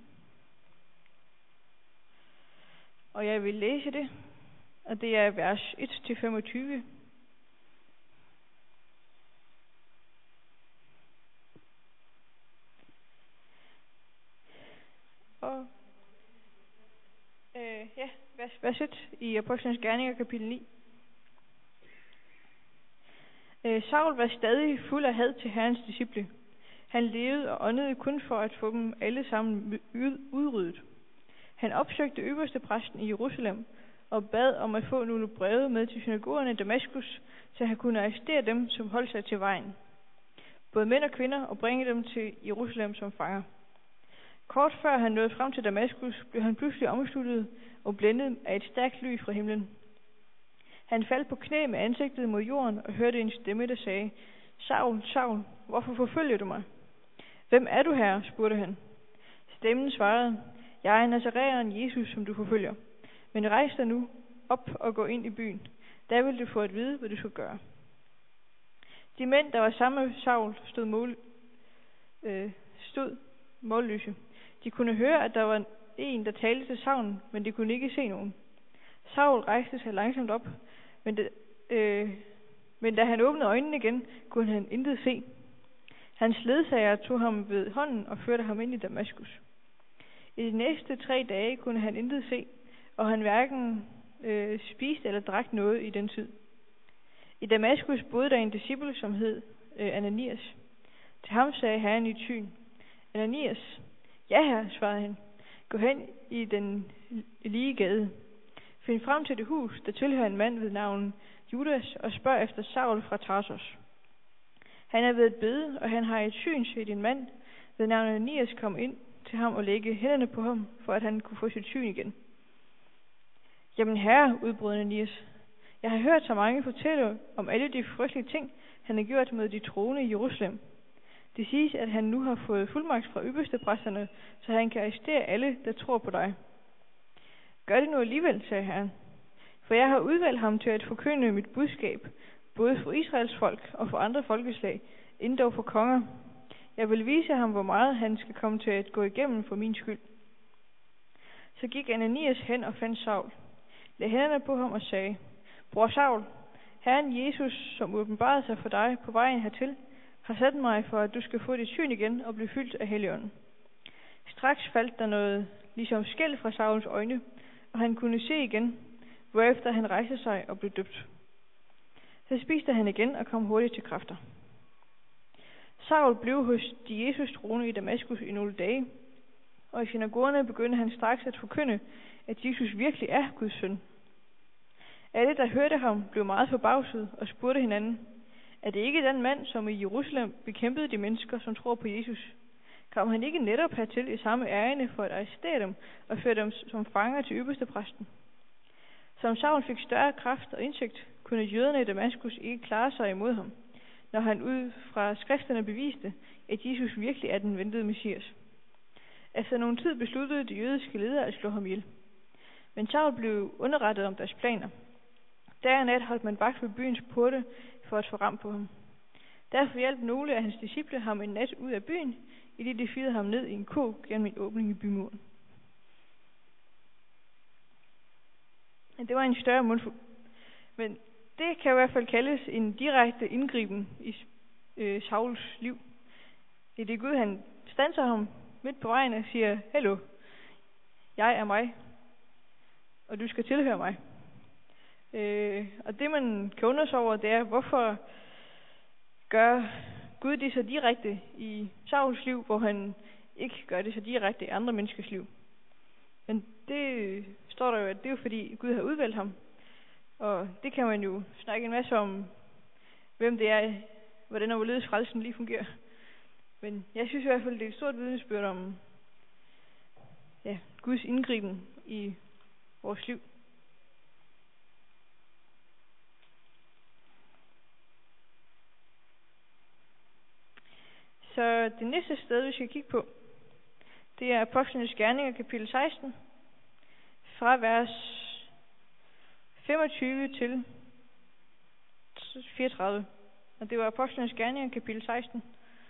Og jeg vil læse det, og det er vers 1-25. Og vers 1 i Apostlenes Gerninger, kapitel 9. Saul var stadig fuld af had til Herrens disciple. Han levede og åndede kun for at få dem alle sammen udryddet. Han opsøgte øverstepræsten i Jerusalem og bad om at få nogle breve med til synagogerne i Damaskus, så han kunne arrestere dem, som holdt sig til vejen, både mænd og kvinder, og bringe dem til Jerusalem som fanger. Kort før han nåede frem til Damaskus, blev han pludselig omsluttet og blændet af et stærkt lys fra himlen. Han faldt på knæ med ansigtet mod jorden og hørte en stemme, der sagde: Saul, Saul, hvorfor forfølger du mig? Hvem er du, Herre? Spurgte han. Stemmen svarede: Jeg er Nazaræeren Jesus, som du forfølger. Men rejs dig nu op og gå ind i byen. Der vil du få at vide, hvad du skal gøre. De mænd, der var sammen med Saul, stod målløse. De kunne høre, at der var en, der talte til Saul, men de kunne ikke se nogen. Saul rejste sig langsomt op, men da han åbnede øjnene igen, kunne han intet se. Hans ledsager tog ham ved hånden og førte ham ind i Damaskus. I de næste 3 dage kunne han intet se, og han hverken spiste eller drak noget i den tid. I Damaskus boede der en disciple, som hed Ananias. Til ham sagde Herren i et syn: Ananias. Ja, herre, svarede han. Gå hen i den lige gade. Find frem til det hus, der tilhører en mand ved navn Judas, og spørg efter Saul fra Tarsos. Han er ved et bede, og han har et syn set en mand ved navn Ananias komme ind til ham og lægge hænderne på ham, for at han kunne få sit syn igen. Jamen herre, udbrød Ananias, jeg har hørt så mange fortælle om alle de frygtelige ting, han har gjort med de troende i Jerusalem. Det siges, at han nu har fået fuldmagt fra ypperstepræsterne, så han kan arrestere alle, der tror på dig. Gør det nu alligevel, sagde Herren, for jeg har udvalgt ham til at forkynde mit budskab, både for Israels folk og for andre folkeslag, inden dog for konger. Jeg vil vise ham, hvor meget han skal komme til at gå igennem for min skyld. Så gik Ananias hen og fandt Saul, lagde hænderne på ham og sagde: Bror Saul, Herren Jesus, som åbenbarede sig for dig på vejen hertil, har sat mig for, at du skal få dit syn igen og blive fyldt af Helligånden. Straks faldt der noget ligesom skæld fra Sauls øjne, og han kunne se igen, hvorefter han rejste sig og blev døbt. Så spiste han igen og kom hurtigt til kræfter. Saul blev hos de Jesus troende i Damaskus i nogle dage, og i synagogerne begyndte han straks at forkynde, at Jesus virkelig er Guds søn. Alle, der hørte ham, blev meget forbavset og spurgte hinanden: Er det ikke den mand, som i Jerusalem bekæmpede de mennesker, som tror på Jesus? Kom han ikke netop hertil i samme ærinde for at arrestere dem og føre dem som fanger til ypperstepræsten? Som Saul fik større kraft og indsigt, kunne jøderne i Damaskus ikke klare sig imod ham, når han ud fra skrifterne beviste, at Jesus virkelig er den ventede Messias. Efter nogen tid besluttede de jødiske ledere at slå ham ihjel. Men Saul blev underrettet om deres planer. Der nat holdt man vagt ved byens porte for at få ram på ham. Derfor hjalp nogle af hans disciple ham en nat ud af byen, idet de fyrede ham ned i en kog gennem en åbning i bymuren. Det var en større mundfuld. Men det kan i hvert fald kaldes en direkte indgriben i Sauls liv. I det Gud, han standser ham midt på vejen og siger: Hallo, jeg er mig, og du skal tilhøre mig. Og det man kan undre sig over, det er, hvorfor gør Gud det så direkte i Sauls liv, hvor han ikke gør det så direkte i andre menneskers liv. Men det står der jo, at det er jo fordi Gud har udvalgt ham. Og det kan man jo snakke en masse om, hvem det er, hvordan og hvorledes frelsen lige fungerer. Men jeg synes i hvert fald, det er et stort vidnesbyrd om Guds indgriben i vores liv. Så det næste sted, vi skal kigge på, det er Apostlenes Gerninger, kapitel 16, fra vers 25 til 34. Og det var Apostlenes Gerninger, kapitel 16.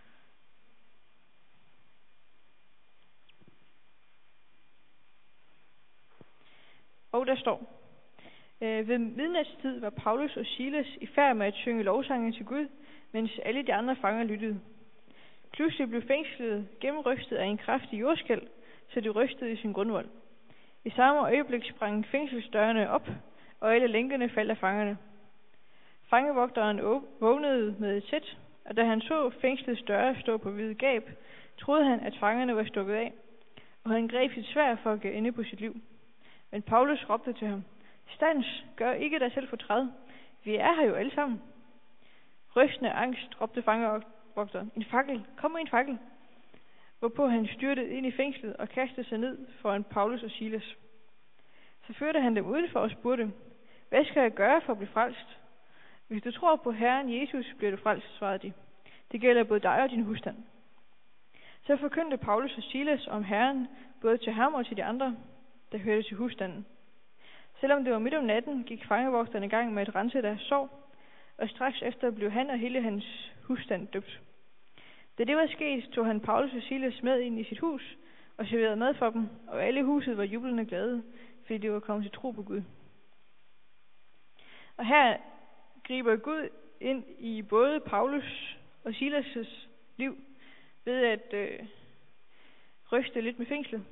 Og der står: ved midnatstid var Paulus og Silas i færd med at synge lovsange til Gud, mens alle de andre fanger lyttede. Pludselig blev fængslet gennemrystet af en kraftig jordskælv, så det rystede i sin grundvold. I samme øjeblik sprang fængselsdørene op, og alle lænkerne faldt af fangerne. Fangevogteren vågnede med et sæt, og da han så fængslets døre stå på vid gab, troede han, at fangerne var stukket af, og han greb sit sværd for at give ende på sit liv. Men Paulus råbte til ham: Stands, gør ikke dig selv fortræd. Vi er her jo alle sammen. Rystende angst råbte fangevogteren: En fakkel, kom med en fakkel. Hvorpå han styrtede ind i fængslet og kastede sig ned foran Paulus og Silas. Så førte han dem udenfor og spurgte: Hvad skal jeg gøre for at blive frelst? Hvis du tror på Herren Jesus, bliver du frelst, svarede de. Det gælder både dig og din husstand. Så forkyndte Paulus og Silas om Herren, både til ham og til de andre, der hørte til husstanden. Selvom det var midt om natten, gik fangevogterne i gang med at rense deres sår, og straks efter blev han og hele hans husstand døbt. Da det var sket, tog han Paulus og Silas med ind i sit hus og serverede mad for dem, og alle i huset var jublende glade, fordi de var kommet til tro på Gud. Og her griber Gud ind i både Paulus og Silas' liv ved at ryste lidt med fængslet.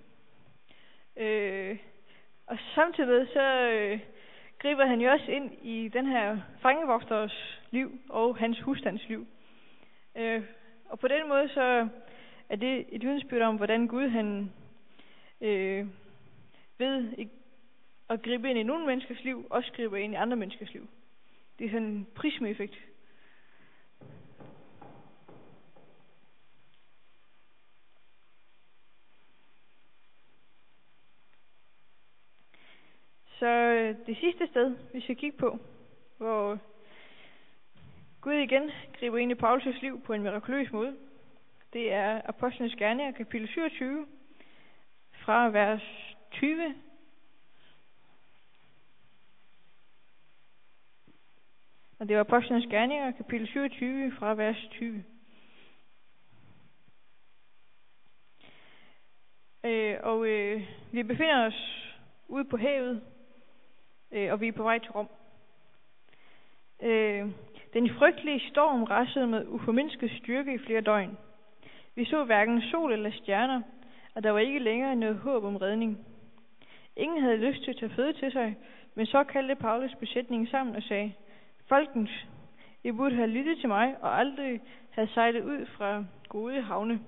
Og samtidig så griber han jo også ind i den her fangevogters liv og hans husstands liv. Og på den måde så er det et vidnesbyrd om, hvordan Gud han ved at gribe ind i nogle menneskers liv, også griber ind i andre menneskers liv. Det er sådan en prismeeffekt. Så det sidste sted, vi skal kigge på, hvor Gud igen griber ind i Paulus' liv på en mirakuløs måde, det er Apostlenes Gerninger, kapitel 27, fra vers 20. Og det var Apostlenes Gerninger, kapitel 27, fra vers 20. Vi befinder os ude på havet, og vi er på vej til Rom. Den frygtelige storm rasede med uformindsket styrke i flere døgn. Vi så hverken sol eller stjerner, og der var ikke længere noget håb om redning. Ingen havde lyst til at tage føde til sig, men så kaldte Paulus besætningen sammen og sagde: Folkens, I burde have lyttet til mig og aldrig have sejlet ud fra gode havne.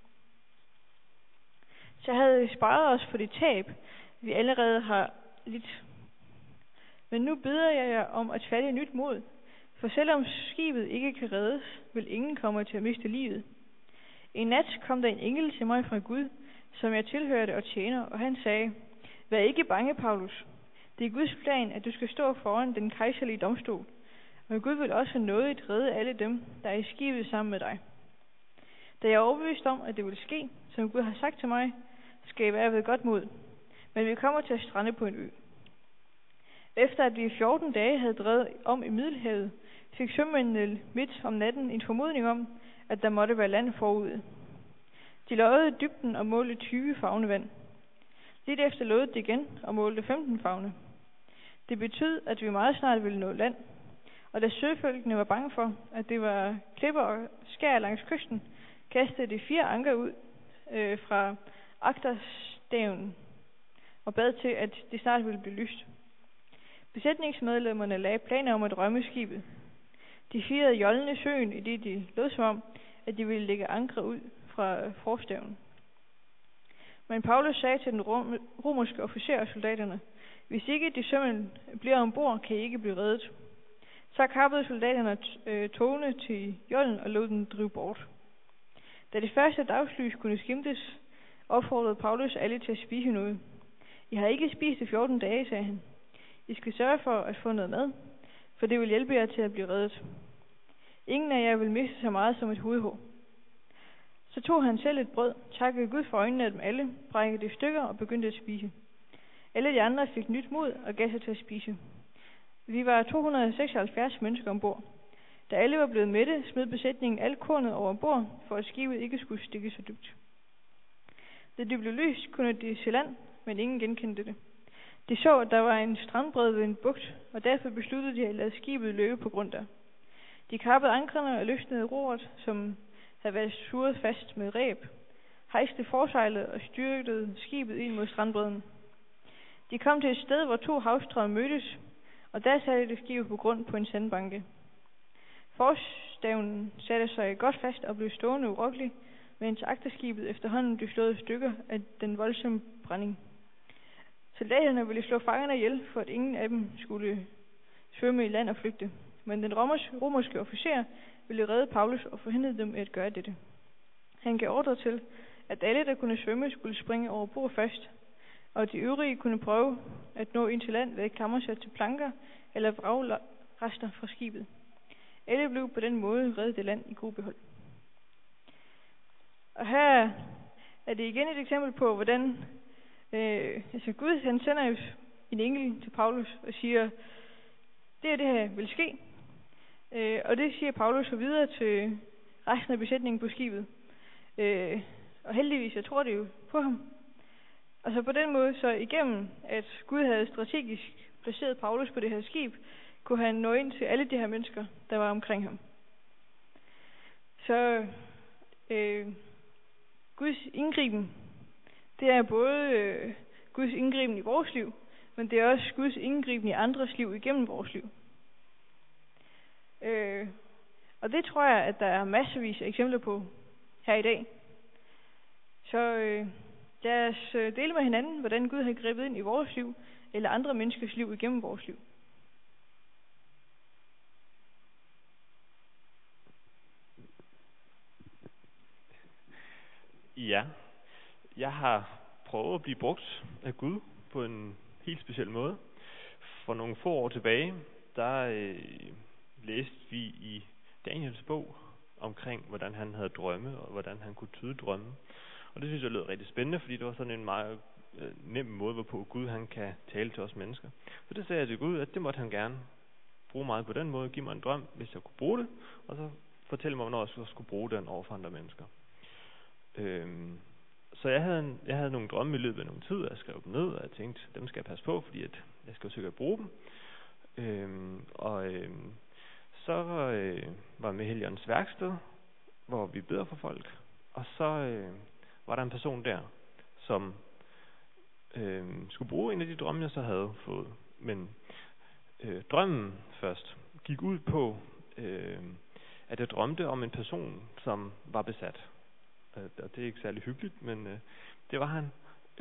Så havde I sparet os for det tab, vi allerede har lidt. Men nu beder jeg jer om at fatte nyt mod, for selvom skibet ikke kan reddes, vil ingen komme til at miste livet. En nat kom der en engel til mig fra Gud, som jeg tilhørte og tjener, og han sagde: Vær ikke bange, Paulus. Det er Guds plan, at du skal stå foran den kejserlige domstol, og Gud vil også nådigt redde alle dem, der er i skibet sammen med dig. Da jeg er overbevist om, at det vil ske, som Gud har sagt til mig, skal jeg være ved godt mod, men vi kommer til at strande på en ø. Efter at vi i 14 dage havde drevet om i Middelhavet, fik sømændene midt om natten en formodning om, at der måtte være land forude. De løjede dybden og målte 20 favne vand. Lidt efter løjede de igen og målte 15 favne. Det betød, at vi meget snart ville nå land, og da søfolkene var bange for, at det var klipper og skær langs kysten, kastede de 4 anker ud fra agterstaven og bad til, at det snart ville blive lyst. Besætningsmedlemmerne lagde planer om at rømme skibet. De firede jollene søen, i det de lød som om, at de ville lægge ankre ud fra forstaven. Men Paulus sagde til den romerske officer og soldaterne: Hvis ikke de sømænd bliver ombord, kan I ikke blive reddet. Så kappede soldaterne togene til jollen og lod den drive bort. Da det første dagslys kunne skimtes, opfordrede Paulus alle til at spise noget. I har ikke spist i 14 dage, sagde han. I skal sørge for at få noget mad, for det vil hjælpe jer til at blive reddet. Ingen af jer vil miste så meget som et hovedhår. Så tog han selv et brød, takkede Gud for øjnene af dem alle, brækkede det i stykker og begyndte at spise. Alle de andre fik nyt mod og gav sig til at spise. Vi var 276 mennesker ombord. Da alle var blevet mætte, smed besætningen alt kornet over bord, for at skibet ikke skulle stikke så dybt. Da det blev lyst, kunne de se land, men ingen genkendte det. De så, at der var en strandbred ved en bugt, og derfor besluttede de at lade skibet løbe på grund der. De kappede ankrene og løsnede roret, som havde været surret fast med reb, hejste forsejlet og styrtede skibet ind mod strandbredden. De kom til et sted, hvor 2 havstrømme mødtes, og der satte det skibet på grund på en sandbanke. Forstaven satte sig godt fast og blev stående urokkelig, mens agterskibet efterhånden blev slået i stykker af den voldsomme brænding. Soldaterne ville slå fangerne ihjel, for at ingen af dem skulle svømme i land og flygte. Men den romerske officer ville redde Paulus og forhindrede dem at gøre dette. Han gav ordre til, at alle, der kunne svømme, skulle springe over bord først, og de øvrige kunne prøve at nå ind til land ved at klamre sig til planker eller vragrester fra skibet. Alle blev på den måde reddet i land i god behold. Og her er det igen et eksempel på, hvordan Gud han sender en engel til Paulus og siger, det her vil ske. Og det siger Paulus så videre til resten af besætningen på skibet. Og heldigvis, jeg tror det jo på ham. Og så på den måde, så igennem at Gud havde strategisk placeret Paulus på det her skib, kunne han nå ind til alle de her mennesker, der var omkring ham. Så Guds indgriben, det er både Guds indgriben i vores liv, men det er også Guds indgriben i andres liv igennem vores liv. Og det tror jeg, at der er massevis af eksempler på her i dag. Så lad os dele med hinanden, hvordan Gud har grebet ind i vores liv, eller andre menneskers liv igennem vores liv. Ja, jeg har prøvet at blive brugt af Gud på en helt speciel måde. For nogle få år tilbage, der læste vi i Daniels bog omkring, hvordan han havde drømme, og hvordan han kunne tyde drømme. Og det synes jeg lød rigtig spændende, fordi det var sådan en meget nem måde, hvorpå Gud han kan tale til os mennesker. Så det sagde jeg til Gud, at det måtte han gerne bruge meget på den måde, give mig en drøm, hvis jeg kunne bruge det, og så fortælle mig, hvornår jeg skulle bruge den over for andre mennesker. Så jeg havde nogle drømme i løbet af nogle tid, og jeg skrev dem ned, og jeg tænkte, dem skal jeg passe på, fordi at jeg skal jo sikkert bruge dem. Så var jeg med Helligåndens værksted, hvor vi beder for folk, og så var der en person der, som skulle bruge en af de drømme, jeg så havde fået. Men drømmen først gik ud på, at jeg drømte om en person, som var besat. Og det er ikke særlig hyggeligt, men det var han.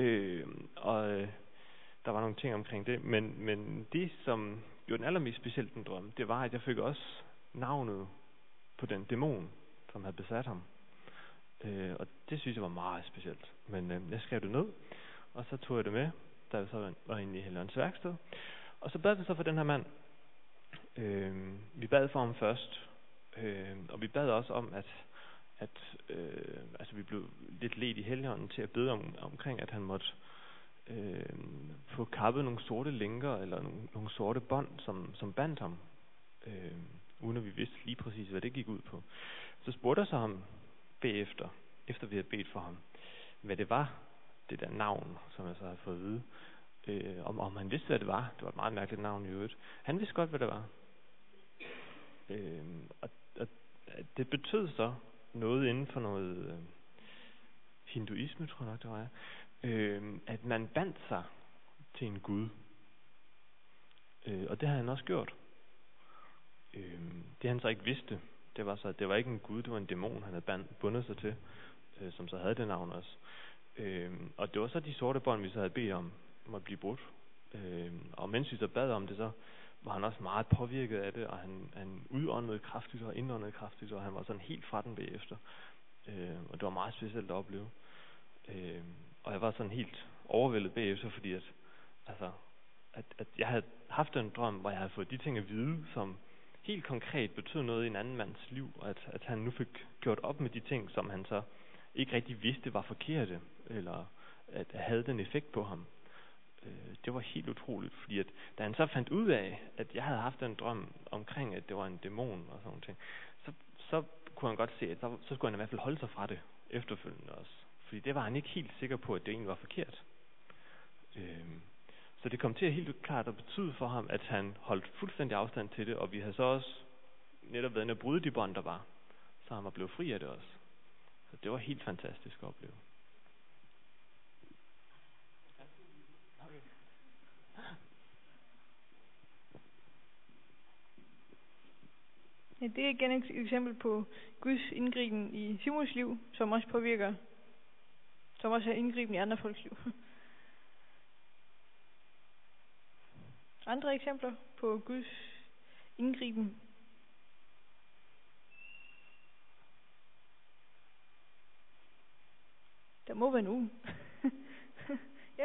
Der var nogle ting omkring det. Men det, som gjorde den allermest specielt den drøm, det var, at jeg fik også navnet på den dæmon, som havde besat ham. Og det synes jeg var meget specielt. Men jeg skrev det ned, og så tog jeg det med, da jeg så var inde i Helligåndens værksted. Og så bad vi så for den her mand. Vi bad for ham først, og vi bad også om, at vi blev lidt ledt i Helligånden til at bede omkring, at han måtte få kappet nogle sorte lænker, eller nogle sorte bånd, som bandt ham, uden at vi vidste lige præcis, hvad det gik ud på. Så spurgte jeg så ham bagefter, efter vi havde bedt for ham, hvad det var, det der navn, som jeg så havde fået at vide, om han vidste, hvad det var. Det var et meget mærkeligt navn i øvrigt. Han vidste godt, hvad det var. Og det betød så noget inden for noget hinduisme, tror jeg nok, det var, at man bandt sig til en gud. Og det havde han også gjort. Det han så ikke vidste, det var ikke en gud, det var en dæmon, han havde bundet sig til, som så havde det navn også. Og det var så de sorte bånd, vi så havde bedt om at blive brudt. Og mens vi så bad om det, så var han også meget påvirket af det, og han udåndede kraftigt og indåndede kraftigt, og han var sådan helt fra den bagefter. Og det var meget specielt at opleve. Og jeg var sådan helt overvældet bagefter, fordi at jeg havde haft en drøm, hvor jeg havde fået de ting at vide, som helt konkret betød noget i en anden mands liv, og at han nu fik gjort op med de ting, som han så ikke rigtig vidste var forkerte, eller at havde den effekt på ham. Det var helt utroligt, fordi at, da han så fandt ud af, at jeg havde haft en drøm omkring, at det var en dæmon og sådan noget, så kunne han godt se, at så skulle han i hvert fald holde sig fra det efterfølgende også. Fordi det var han ikke helt sikker på, at det egentlig var forkert. Så det kom til at helt klart at betyde for ham, at han holdt fuldstændig afstand til det, og vi havde så også netop været inde at bryde de bånd, der var. Så han var blevet fri af det også. Så det var helt fantastisk at opleve. Ja, det er igen et eksempel på Guds indgriben i Simons liv, som også er indgriben i andre folks liv. Andre eksempler på Guds indgriben. Der må være nogen. Ja.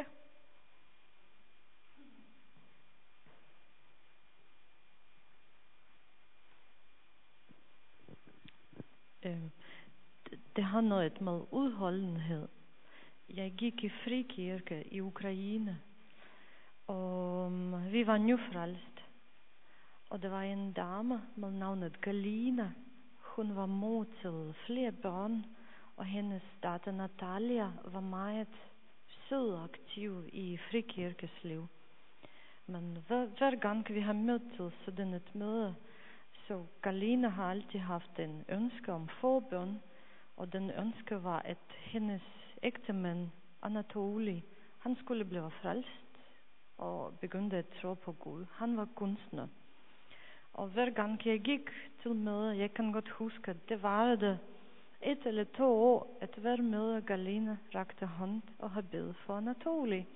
Det har noget med udholdenhed. Jeg gik i frikirke i Ukraine, og vi var nyfrelst. Og der var en dame med navnet Galina. Hun var mor til flere børn, og hendes datter Natalia var meget sød og aktiv i frikirkes liv. Men hver gang vi har mødt til sådan et møde, så Galina har altid haft en ønske om forbøn, og den ønske var, at hendes ægtemand Anatoli, han skulle blive frelst og begyndte at tro på Gud. Han var kunstner. Og hver gang jeg gik til møde, jeg kan godt huske, at det varede 1 eller 2 år, at hver møde Galina rakte hånd og har bedt for Anatoli.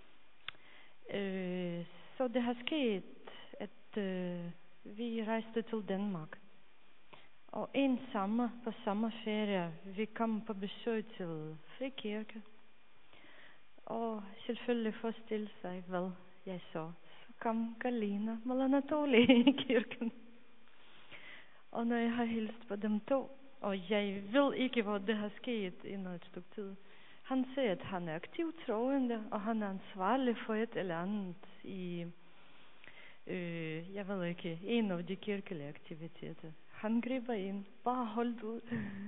Så det har sket, at vi rejste til Danmark. Og en sommer på sommerferie, vi kom på besøg til frikirke. Og selvfølgelig forestille sig, hvad jeg så. Så kom Galina med Anatoli i kirken. Og når jeg har hilst på dem 2, og jeg ved ikke, hvad det har sket inden et stykke tid. Han siger, at han er aktivt troende, og han er ansvarlig for et eller andet i, jeg ved ikke, en af de kirkelige aktiviteter. Han griber ind. Bare hold ud.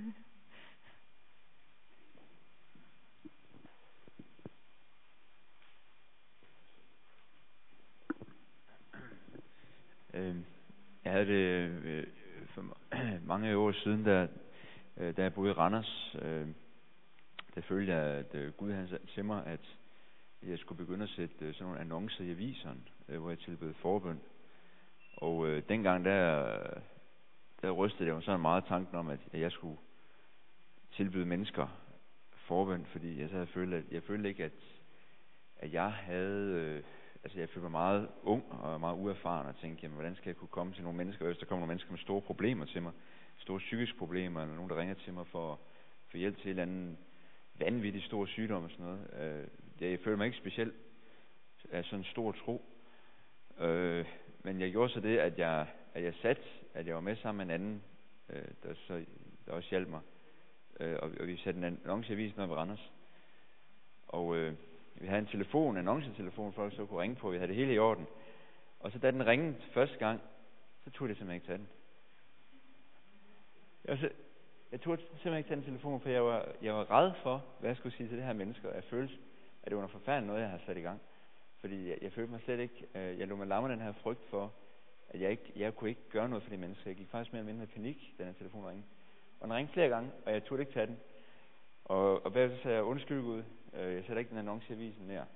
Jeg havde det for mange år siden, da jeg boede i Randers. Der følte jeg, at Gud han sagde til mig, at jeg skulle begynde at sætte sådan nogle annoncer i aviseren, hvor jeg tilbød forbøn. Og dengang der rystede jeg jo sådan meget tanken om, at jeg skulle tilbyde mennesker forbøn, fordi jeg følte ikke, at jeg havde... jeg følte mig meget ung og meget uerfaren og tænkte, jamen, hvordan skal jeg kunne komme til nogle mennesker, hvis der kommer nogle mennesker med store problemer til mig, store psykiske problemer, eller nogen, der ringer til mig for hjælp til en eller anden vanvittig stor sygdom og sådan noget. Jeg følte mig ikke specielt af sådan en stor tro. Men jeg gjorde så det, at jeg var med sammen med en anden, der også hjalp mig. Og vi satte en annonce i avisen op i Randers. Og vi havde en annoncetelefon, folk så kunne ringe på. Vi havde det hele i orden. Og så da den ringede første gang, så tog jeg simpelthen ikke tage den. Jeg tog simpelthen ikke tage den telefon, for jeg var ræd for, hvad jeg skulle sige til det her mennesker. Jeg følte, at det var noget forfærdeligt noget, jeg havde sat i gang. Fordi jeg følte mig slet ikke, jeg lå mig lamme den her frygt for, at jeg kunne ikke gøre noget for de mennesker. Jeg gik faktisk mere eller mindre i panik, da den her telefon ringede. Og den ringede flere gange, og jeg turde ikke tage den. Og bagefter sagde jeg, undskyld Gud, jeg sætter ikke den annonce i avisen mere.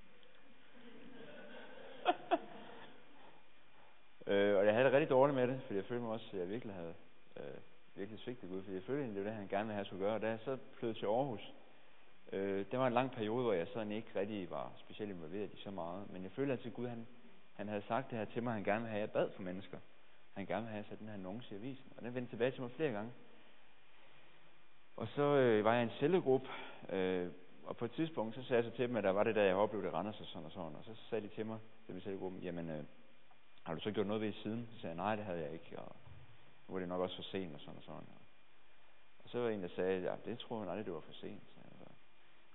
Og jeg havde det rigtig dårligt med det, fordi jeg følte mig også, at jeg virkelig havde svigtet Gud, fordi jeg følte egentlig, det var det, han gerne ville have, skulle gøre. Og da jeg så flyttede til Aarhus, det var en lang periode, hvor jeg sådan ikke rigtig var specielt involveret i så meget. Men jeg følte altid, at Gud han havde sagt det her til mig, han gerne ville have, at jeg bad for mennesker. Han gerne ville have sat den her annonce i avisen, og den vendte tilbage til mig flere gange. Og så var jeg i en cellegruppe, og på et tidspunkt, så sagde jeg så til dem, at der var det der, jeg oplevede det Randers og sådan og sådan. Og så sagde de til mig, dem i cellegruppen, jamen, har du så gjort noget ved i siden? Så sagde jeg, nej, det havde jeg ikke, og nu var det nok også for sent og sådan og sådan. Og så var en, der sagde, ja, det tror jeg aldrig, det var for sent.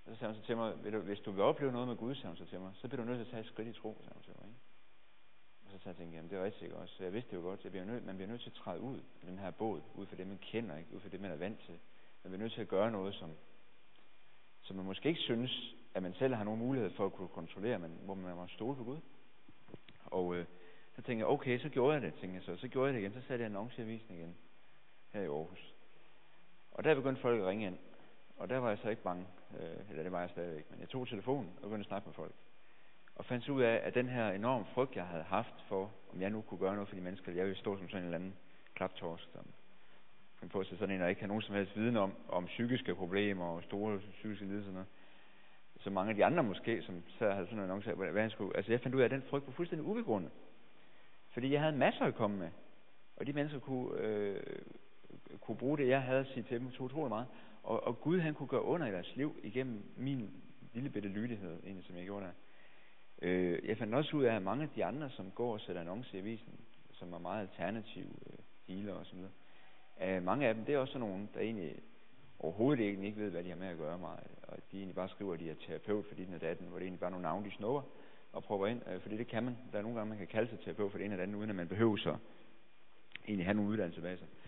Og så sagde hun så til mig, hvis du vil opleve noget med Gud, sagde hun så til mig, så bliver du nødt til at tage et skridt i tro, sagde hun til mig, ikke? Og så tænkte jeg, jamen det var rigtig sikkert også. Så jeg vidste det jo godt, man bliver nødt til at træde ud af den her båd, ud for det, man kender, ikke? Ud for det, man er vant til. Man bliver nødt til at gøre noget, som man måske ikke synes, at man selv har nogen mulighed for at kunne kontrollere, men hvor man må stole på Gud. Og så tænkte jeg, okay, så gjorde jeg det, så gjorde jeg det igen, så satte jeg annonce i avisen igen, her i Aarhus. Og der begyndte folk at ringe ind, og der var jeg så ikke bange, eller det var jeg stadigvæk, men jeg tog telefonen og begyndte at snakke med folk. Og fandt ud af, at den her enorme frygt, jeg havde haft for, om jeg nu kunne gøre noget for de mennesker, jeg ville stå som sådan en eller anden klaptorsk, som fandt på sig sådan en, der ikke har nogen som helst viden om psykiske problemer og store psykiske lidelser, så mange af de andre måske, som så havde sådan en annonce af, hvad han skulle. Altså jeg fandt ud af, at den frygt var fuldstændig ubegrundet. Fordi jeg havde masser at komme med, og de mennesker kunne bruge det, jeg havde at sige til dem, utrolig meget. Og Gud, han kunne gøre under i deres liv igennem min lille bitte lydighed, egentlig, som jeg gjorde der. Jeg fandt også ud af, at mange af de andre, som går og sætter annoncer i avisen, som er meget alternative healer og sådan noget, mange af dem, det er også sådan nogle, der egentlig overhovedet ikke ved, hvad de har med at gøre meget. Og de egentlig bare skriver, at de er terapeut for din og datten, hvor det egentlig bare nogle navne, de snupper og prøver ind. Fordi det kan man. Der er nogle gange, man kan kalde sig terapeut for det ene og det andet, uden at man behøver så egentlig have nogle uddannelse bag sig.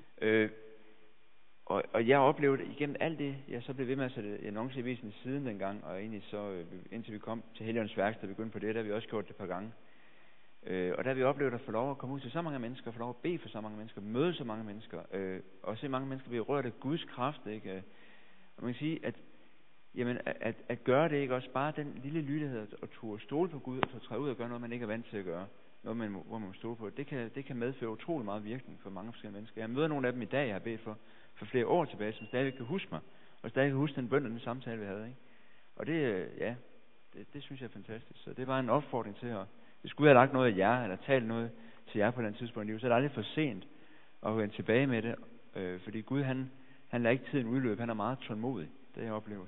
Og jeg oplevede igennem alt det, jeg så blev ved med at sætte annonce i avisen siden dengang, og egentlig så, indtil vi kom til Helligåndens værksted, begyndte på det, der har vi også gjort det et par gange. Og der har vi oplevet at få lov at komme ud til så mange mennesker, få lov at bede for så mange mennesker, møde så mange mennesker, og se mange mennesker blive rørt af Guds kraft, ikke? Og man kan sige, at gøre det, ikke også bare den lille lydighed, at turde stole på Gud, og turde træde ud og gøre noget, man ikke er vant til at gøre, noget, hvor man må stole på, det kan medføre utrolig meget virkning for mange forskellige mennesker. Jeg møder nogle af dem i dag, jeg har bedt for flere år tilbage, som stadig kan huske mig, og stadig kan huske den bøn og den samtale, vi havde, ikke? Og det synes jeg er fantastisk. Så det er bare en opfordring til at, hvis Gud har lagt noget af jer, eller talt noget til jer på den tidspunkt i livet, så er det aldrig for sent at vende tilbage med det, fordi Gud, han lader ikke tiden udløbe, han er meget tålmodig, det har jeg oplevet.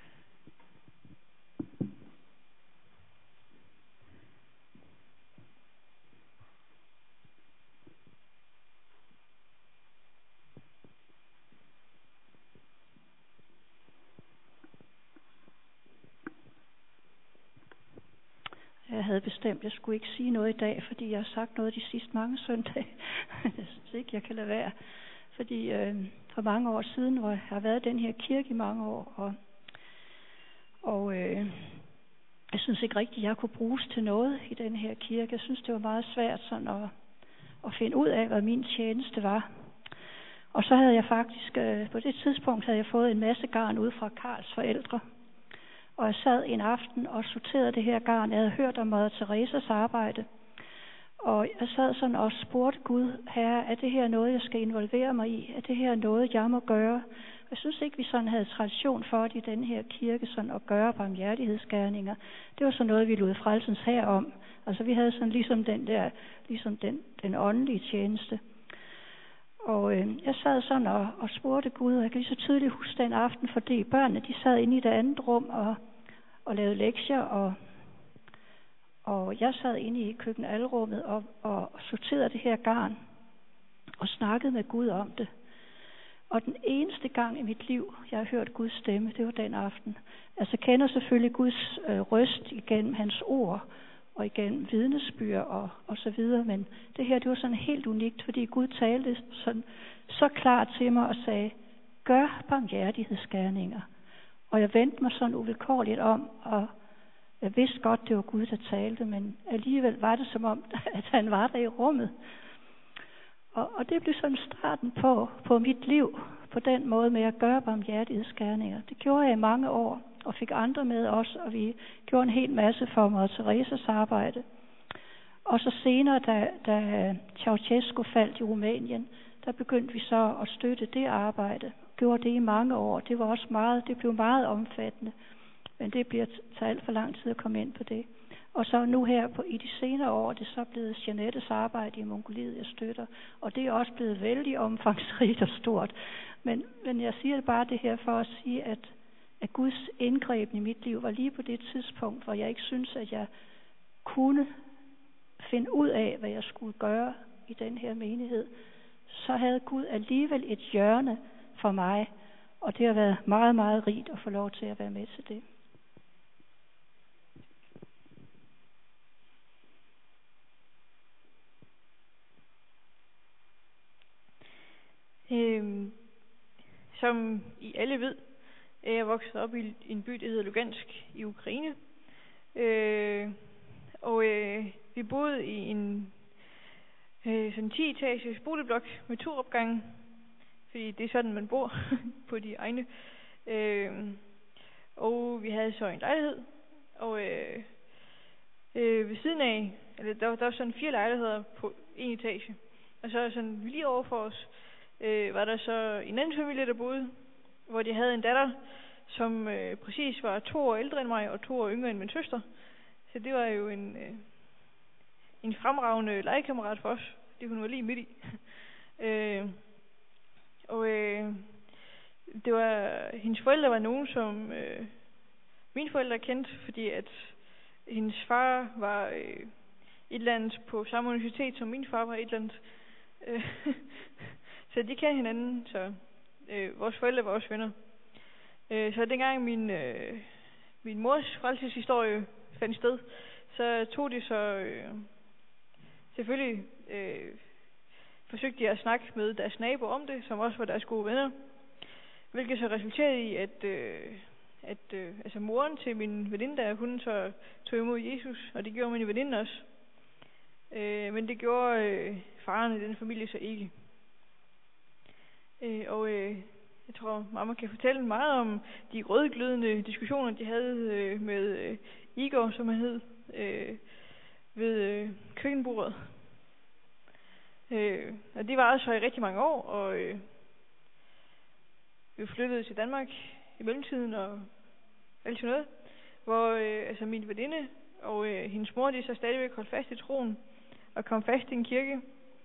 Jeg havde bestemt, jeg skulle ikke sige noget i dag, fordi jeg har sagt noget de sidste mange søndage. Jeg synes ikke, jeg kan lade være. Fordi for mange år siden, hvor jeg har været i den her kirke i mange år, og jeg synes ikke rigtigt, jeg kunne bruges til noget i den her kirke. Jeg synes, det var meget svært sådan at finde ud af, hvad min tjeneste var. Og så havde jeg faktisk, på det tidspunkt havde jeg fået en masse garn ud fra Karls forældre. Og jeg sad en aften og sorterede det her garn. Jeg havde hørt om Mother Teresas arbejde. Og jeg sad sådan og spurgte Gud, Herre, er det her noget, jeg skal involvere mig i? Er det her noget, jeg må gøre? Jeg synes ikke, vi sådan havde tradition for det i den her kirke, sådan at gøre barmhjertighedsgerninger. Det var sådan noget, vi lod Frelsens Hær om. Altså vi havde sådan ligesom den åndelige tjeneste. Og jeg sad sådan og spurgte Gud, og jeg kan lige så tydeligt huske den aften, fordi børnene, de sad inde i det andet rum og lavede lektier, og jeg sad inde i køkkenalrummet og sorterede det her garn og snakkede med Gud om det. Og den eneste gang i mit liv, jeg har hørt Guds stemme, det var den aften. Altså jeg kender selvfølgelig Guds røst igennem hans ord og igennem vidnesbyrd og så videre, men det her, det var sådan helt unikt, fordi Gud talte sådan så klart til mig og sagde, gør barmhjertighedsgerninger. Og jeg vendte mig sådan uvilkårligt om, og jeg vidste godt, det var Gud, der talte, men alligevel var det som om, at han var der i rummet. Og det blev sådan starten på mit liv, på den måde med at gøre barmhjertighedsgerninger. Det gjorde jeg i mange år, og fik andre med også, og vi gjorde en hel masse for Mother Teresas arbejde. Og så senere, da Ceausescu faldt i Rumænien, der begyndte vi så at støtte det arbejde. Gjorde det i mange år. Det var også det blev meget omfattende, men det bliver taget alt for lang tid at komme ind på det. Og så nu her i de senere år, det er så blevet Jeanettes arbejde i Mongoliet, jeg støtter. Og det er også blevet vældig omfangsrigt og stort. Men jeg siger bare det her for at sige, at Guds indgreb i mit liv var lige på det tidspunkt, hvor jeg ikke synes, at jeg kunne finde ud af, hvad jeg skulle gøre i den her menighed. Så havde Gud alligevel et hjørne for mig, Og det har været meget, meget rigt at få lov til at være med til det. Som I alle ved, er jeg vokset op i en by, der hedder Lugansk i Ukraine. Vi boede i en sådan 10-etagers boligblok med 2 opgange, fordi det er sådan, man bor på de egne. Og vi havde så en lejlighed, og ved siden af, eller der var sådan 4 lejligheder på 1 etage. Og så sådan lige over for os var der så en anden familie, der boede, hvor de havde en datter, som præcis var 2 år ældre end mig og 2 år yngre end min søster. Så det var jo en fremragende legekammerat for os, det hun var lige midt i. Det var, hendes forældre var nogen, som mine forældre kendte, fordi at hendes far var et eller andet på samme universitet, som min far var et eller andet. Så de kendte hinanden, så vores forældre var også venner. Så dengang min mors frelseshistorie fandt sted, så tog de så selvfølgelig forsøgte de at snakke med deres nabo om det, som også var deres gode venner. Hvilket så resulterede i, at moren til min veninde, der hun så tog imod Jesus, og det gjorde min veninde også. Men det gjorde faren i den familie så ikke. Jeg tror, mamma kan fortælle meget om de rødglødende diskussioner, de havde med Igor, som han hed, ved køkkenbordet. Og det var altså i rigtig mange år, og vi flyttede til Danmark i mellemtiden og alt sådan noget, hvor min veninde og hendes mor, de så stadigvæk holdt fast i troen og kom fast i en kirke.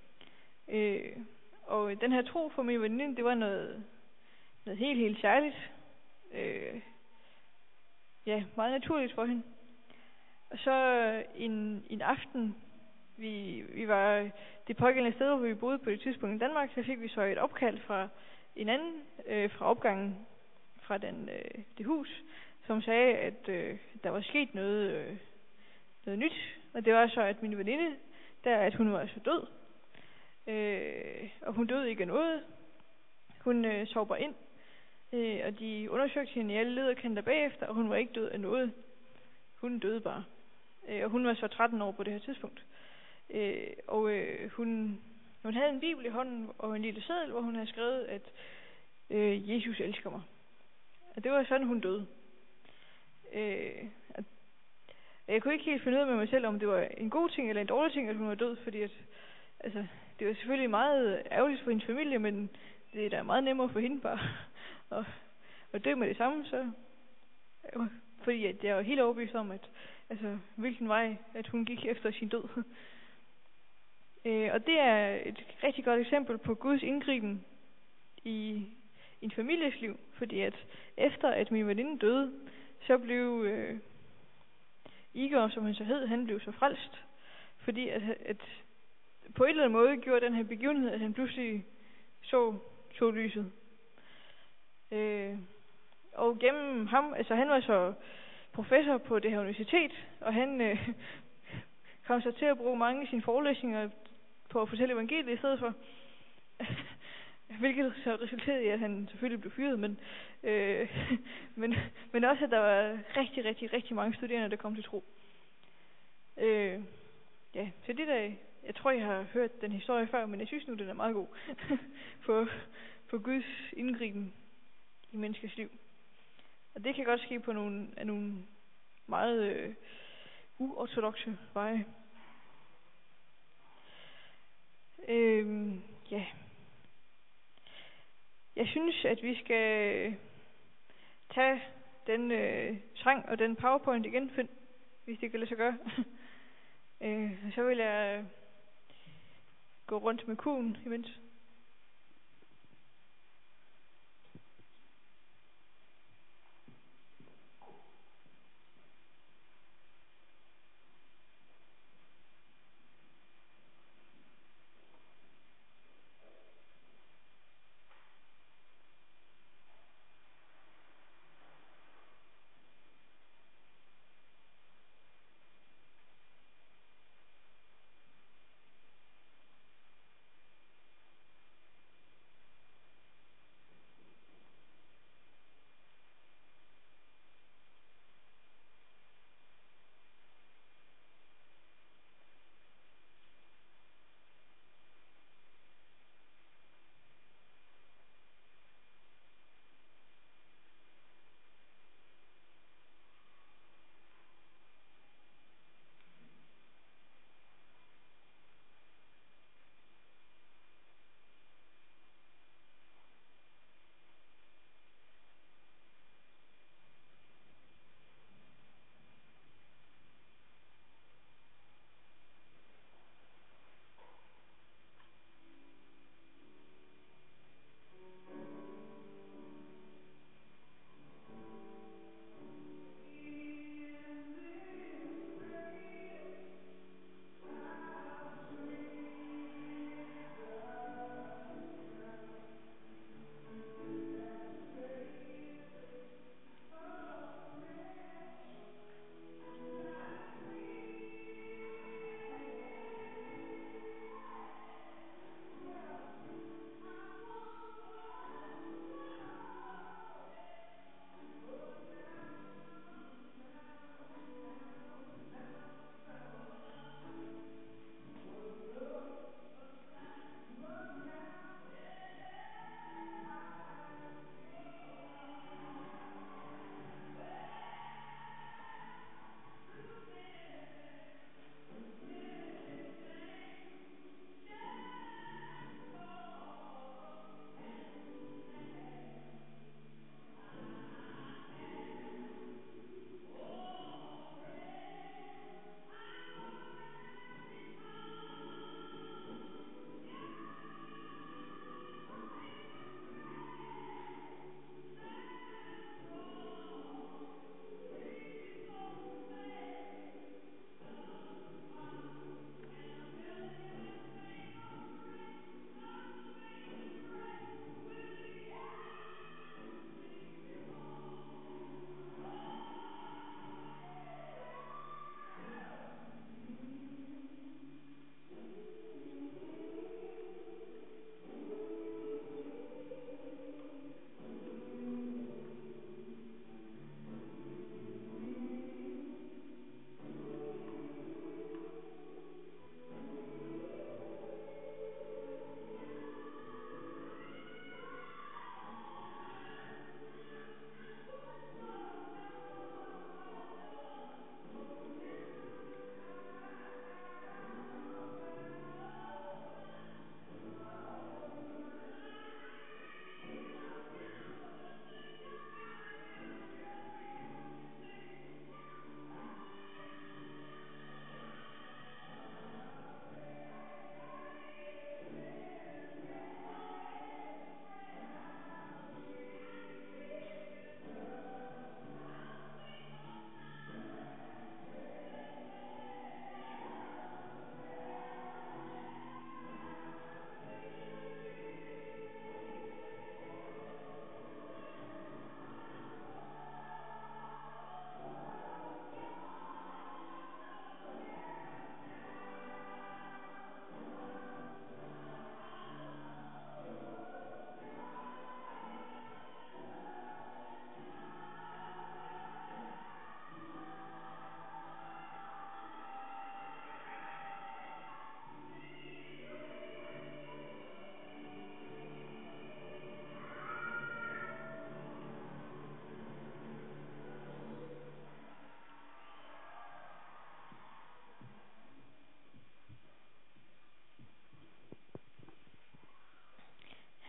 Og den her tro for min veninde, det var noget helt særligt. Meget naturligt for hende. Og så en aften, vi var det pågældende sted, hvor vi boede på det tidspunkt i Danmark, så fik vi så et opkald fra en anden fra opgangen fra det hus, som sagde, at der var sket noget nyt. Og det var så, at min veninde, at hun var altså død. Og hun døde ikke af noget. Hun sov bare ind. Og de undersøgte hende i alle lederkanter bagefter, og hun var ikke død af noget. Hun døde bare. Og hun var så 13 år på det her tidspunkt. Hun havde en bibel i hånden og en lille seddel, hvor hun havde skrevet, at Jesus elsker mig. Og det var sådan, hun døde. Jeg kunne ikke helt finde ud af med mig selv, om det var en god ting eller en dårlig ting, at hun var død, fordi det var selvfølgelig meget ærgerligt for hendes familie, men det er da meget nemmere for hende bare at dø med det samme, så fordi at jeg var helt overbevist om, at hvilken vej at hun gik efter sin død. Og det er et rigtig godt eksempel på Guds indgriben i en families liv, fordi at efter at min veninde døde, så blev Igor, som han så hed, han blev så frelst, fordi at på en eller anden måde gjorde den her begivenhed, at han pludselig så lyset. Og gennem ham, han var så professor på det her universitet, og han kom så til at bruge mange af sine forelæsninger på at fortælle evangeliet i stedet for. Hvilket så resulterede i, at han selvfølgelig blev fyret, men også, at der var rigtig, rigtig, rigtig mange studerende, der kom til tro. Så det der, jeg tror, jeg har hørt den historie før, men jeg synes nu, den er meget god på Guds indgriben i menneskers liv. Og det kan godt ske på nogle meget uortodokse veje. Jeg synes, at vi skal tage den sang og den PowerPoint igen, Finn, hvis det kan lade sig gøre. Så vil jeg gå rundt med kuglen imens.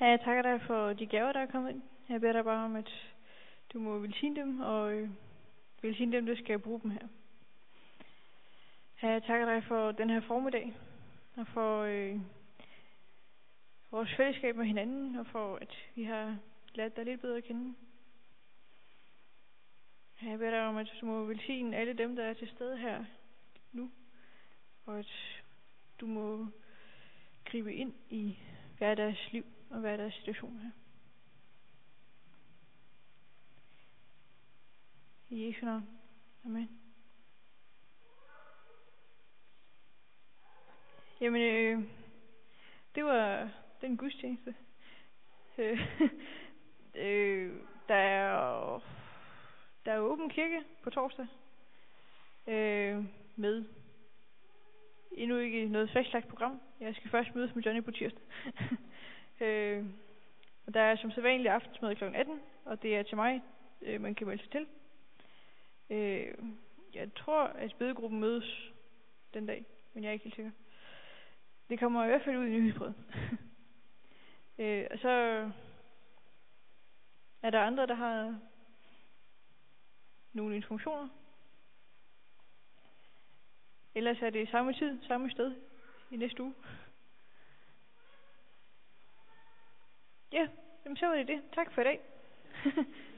Herre, jeg takker dig for de gaver, der er kommet ind. Jeg beder dig bare om, at du må velsigne dem, og velsigne dem, der skal bruge dem her. Herre, jeg takker dig for den her formiddag, og for vores fællesskab med hinanden, og for, at vi har lært dig lidt bedre at kende. Herre, jeg beder dig om, at du må velsigne alle dem, der er til stede her nu, og at du må gribe ind i hver deres liv og hver deres situation her. I Jesu navn. Amen. Jamen, det var den gudstjeneste. Der er åben kirke på torsdag. Med endnu ikke noget fastlagt program. Jeg skal først mødes med Johnny på tirsdag. Og der er som sædvanlig aftensmad kl. 18, og det er til mig, man kan melde sig til. Jeg tror, at bedegruppen mødes den dag, men jeg er ikke helt sikker. Det kommer i hvert fald ud i nyhedsbrevet. Og så er der andre, der har nogle informationer. Ellers er det samme tid, samme sted i næste uge. Ja, så var det det. Tak for i dag.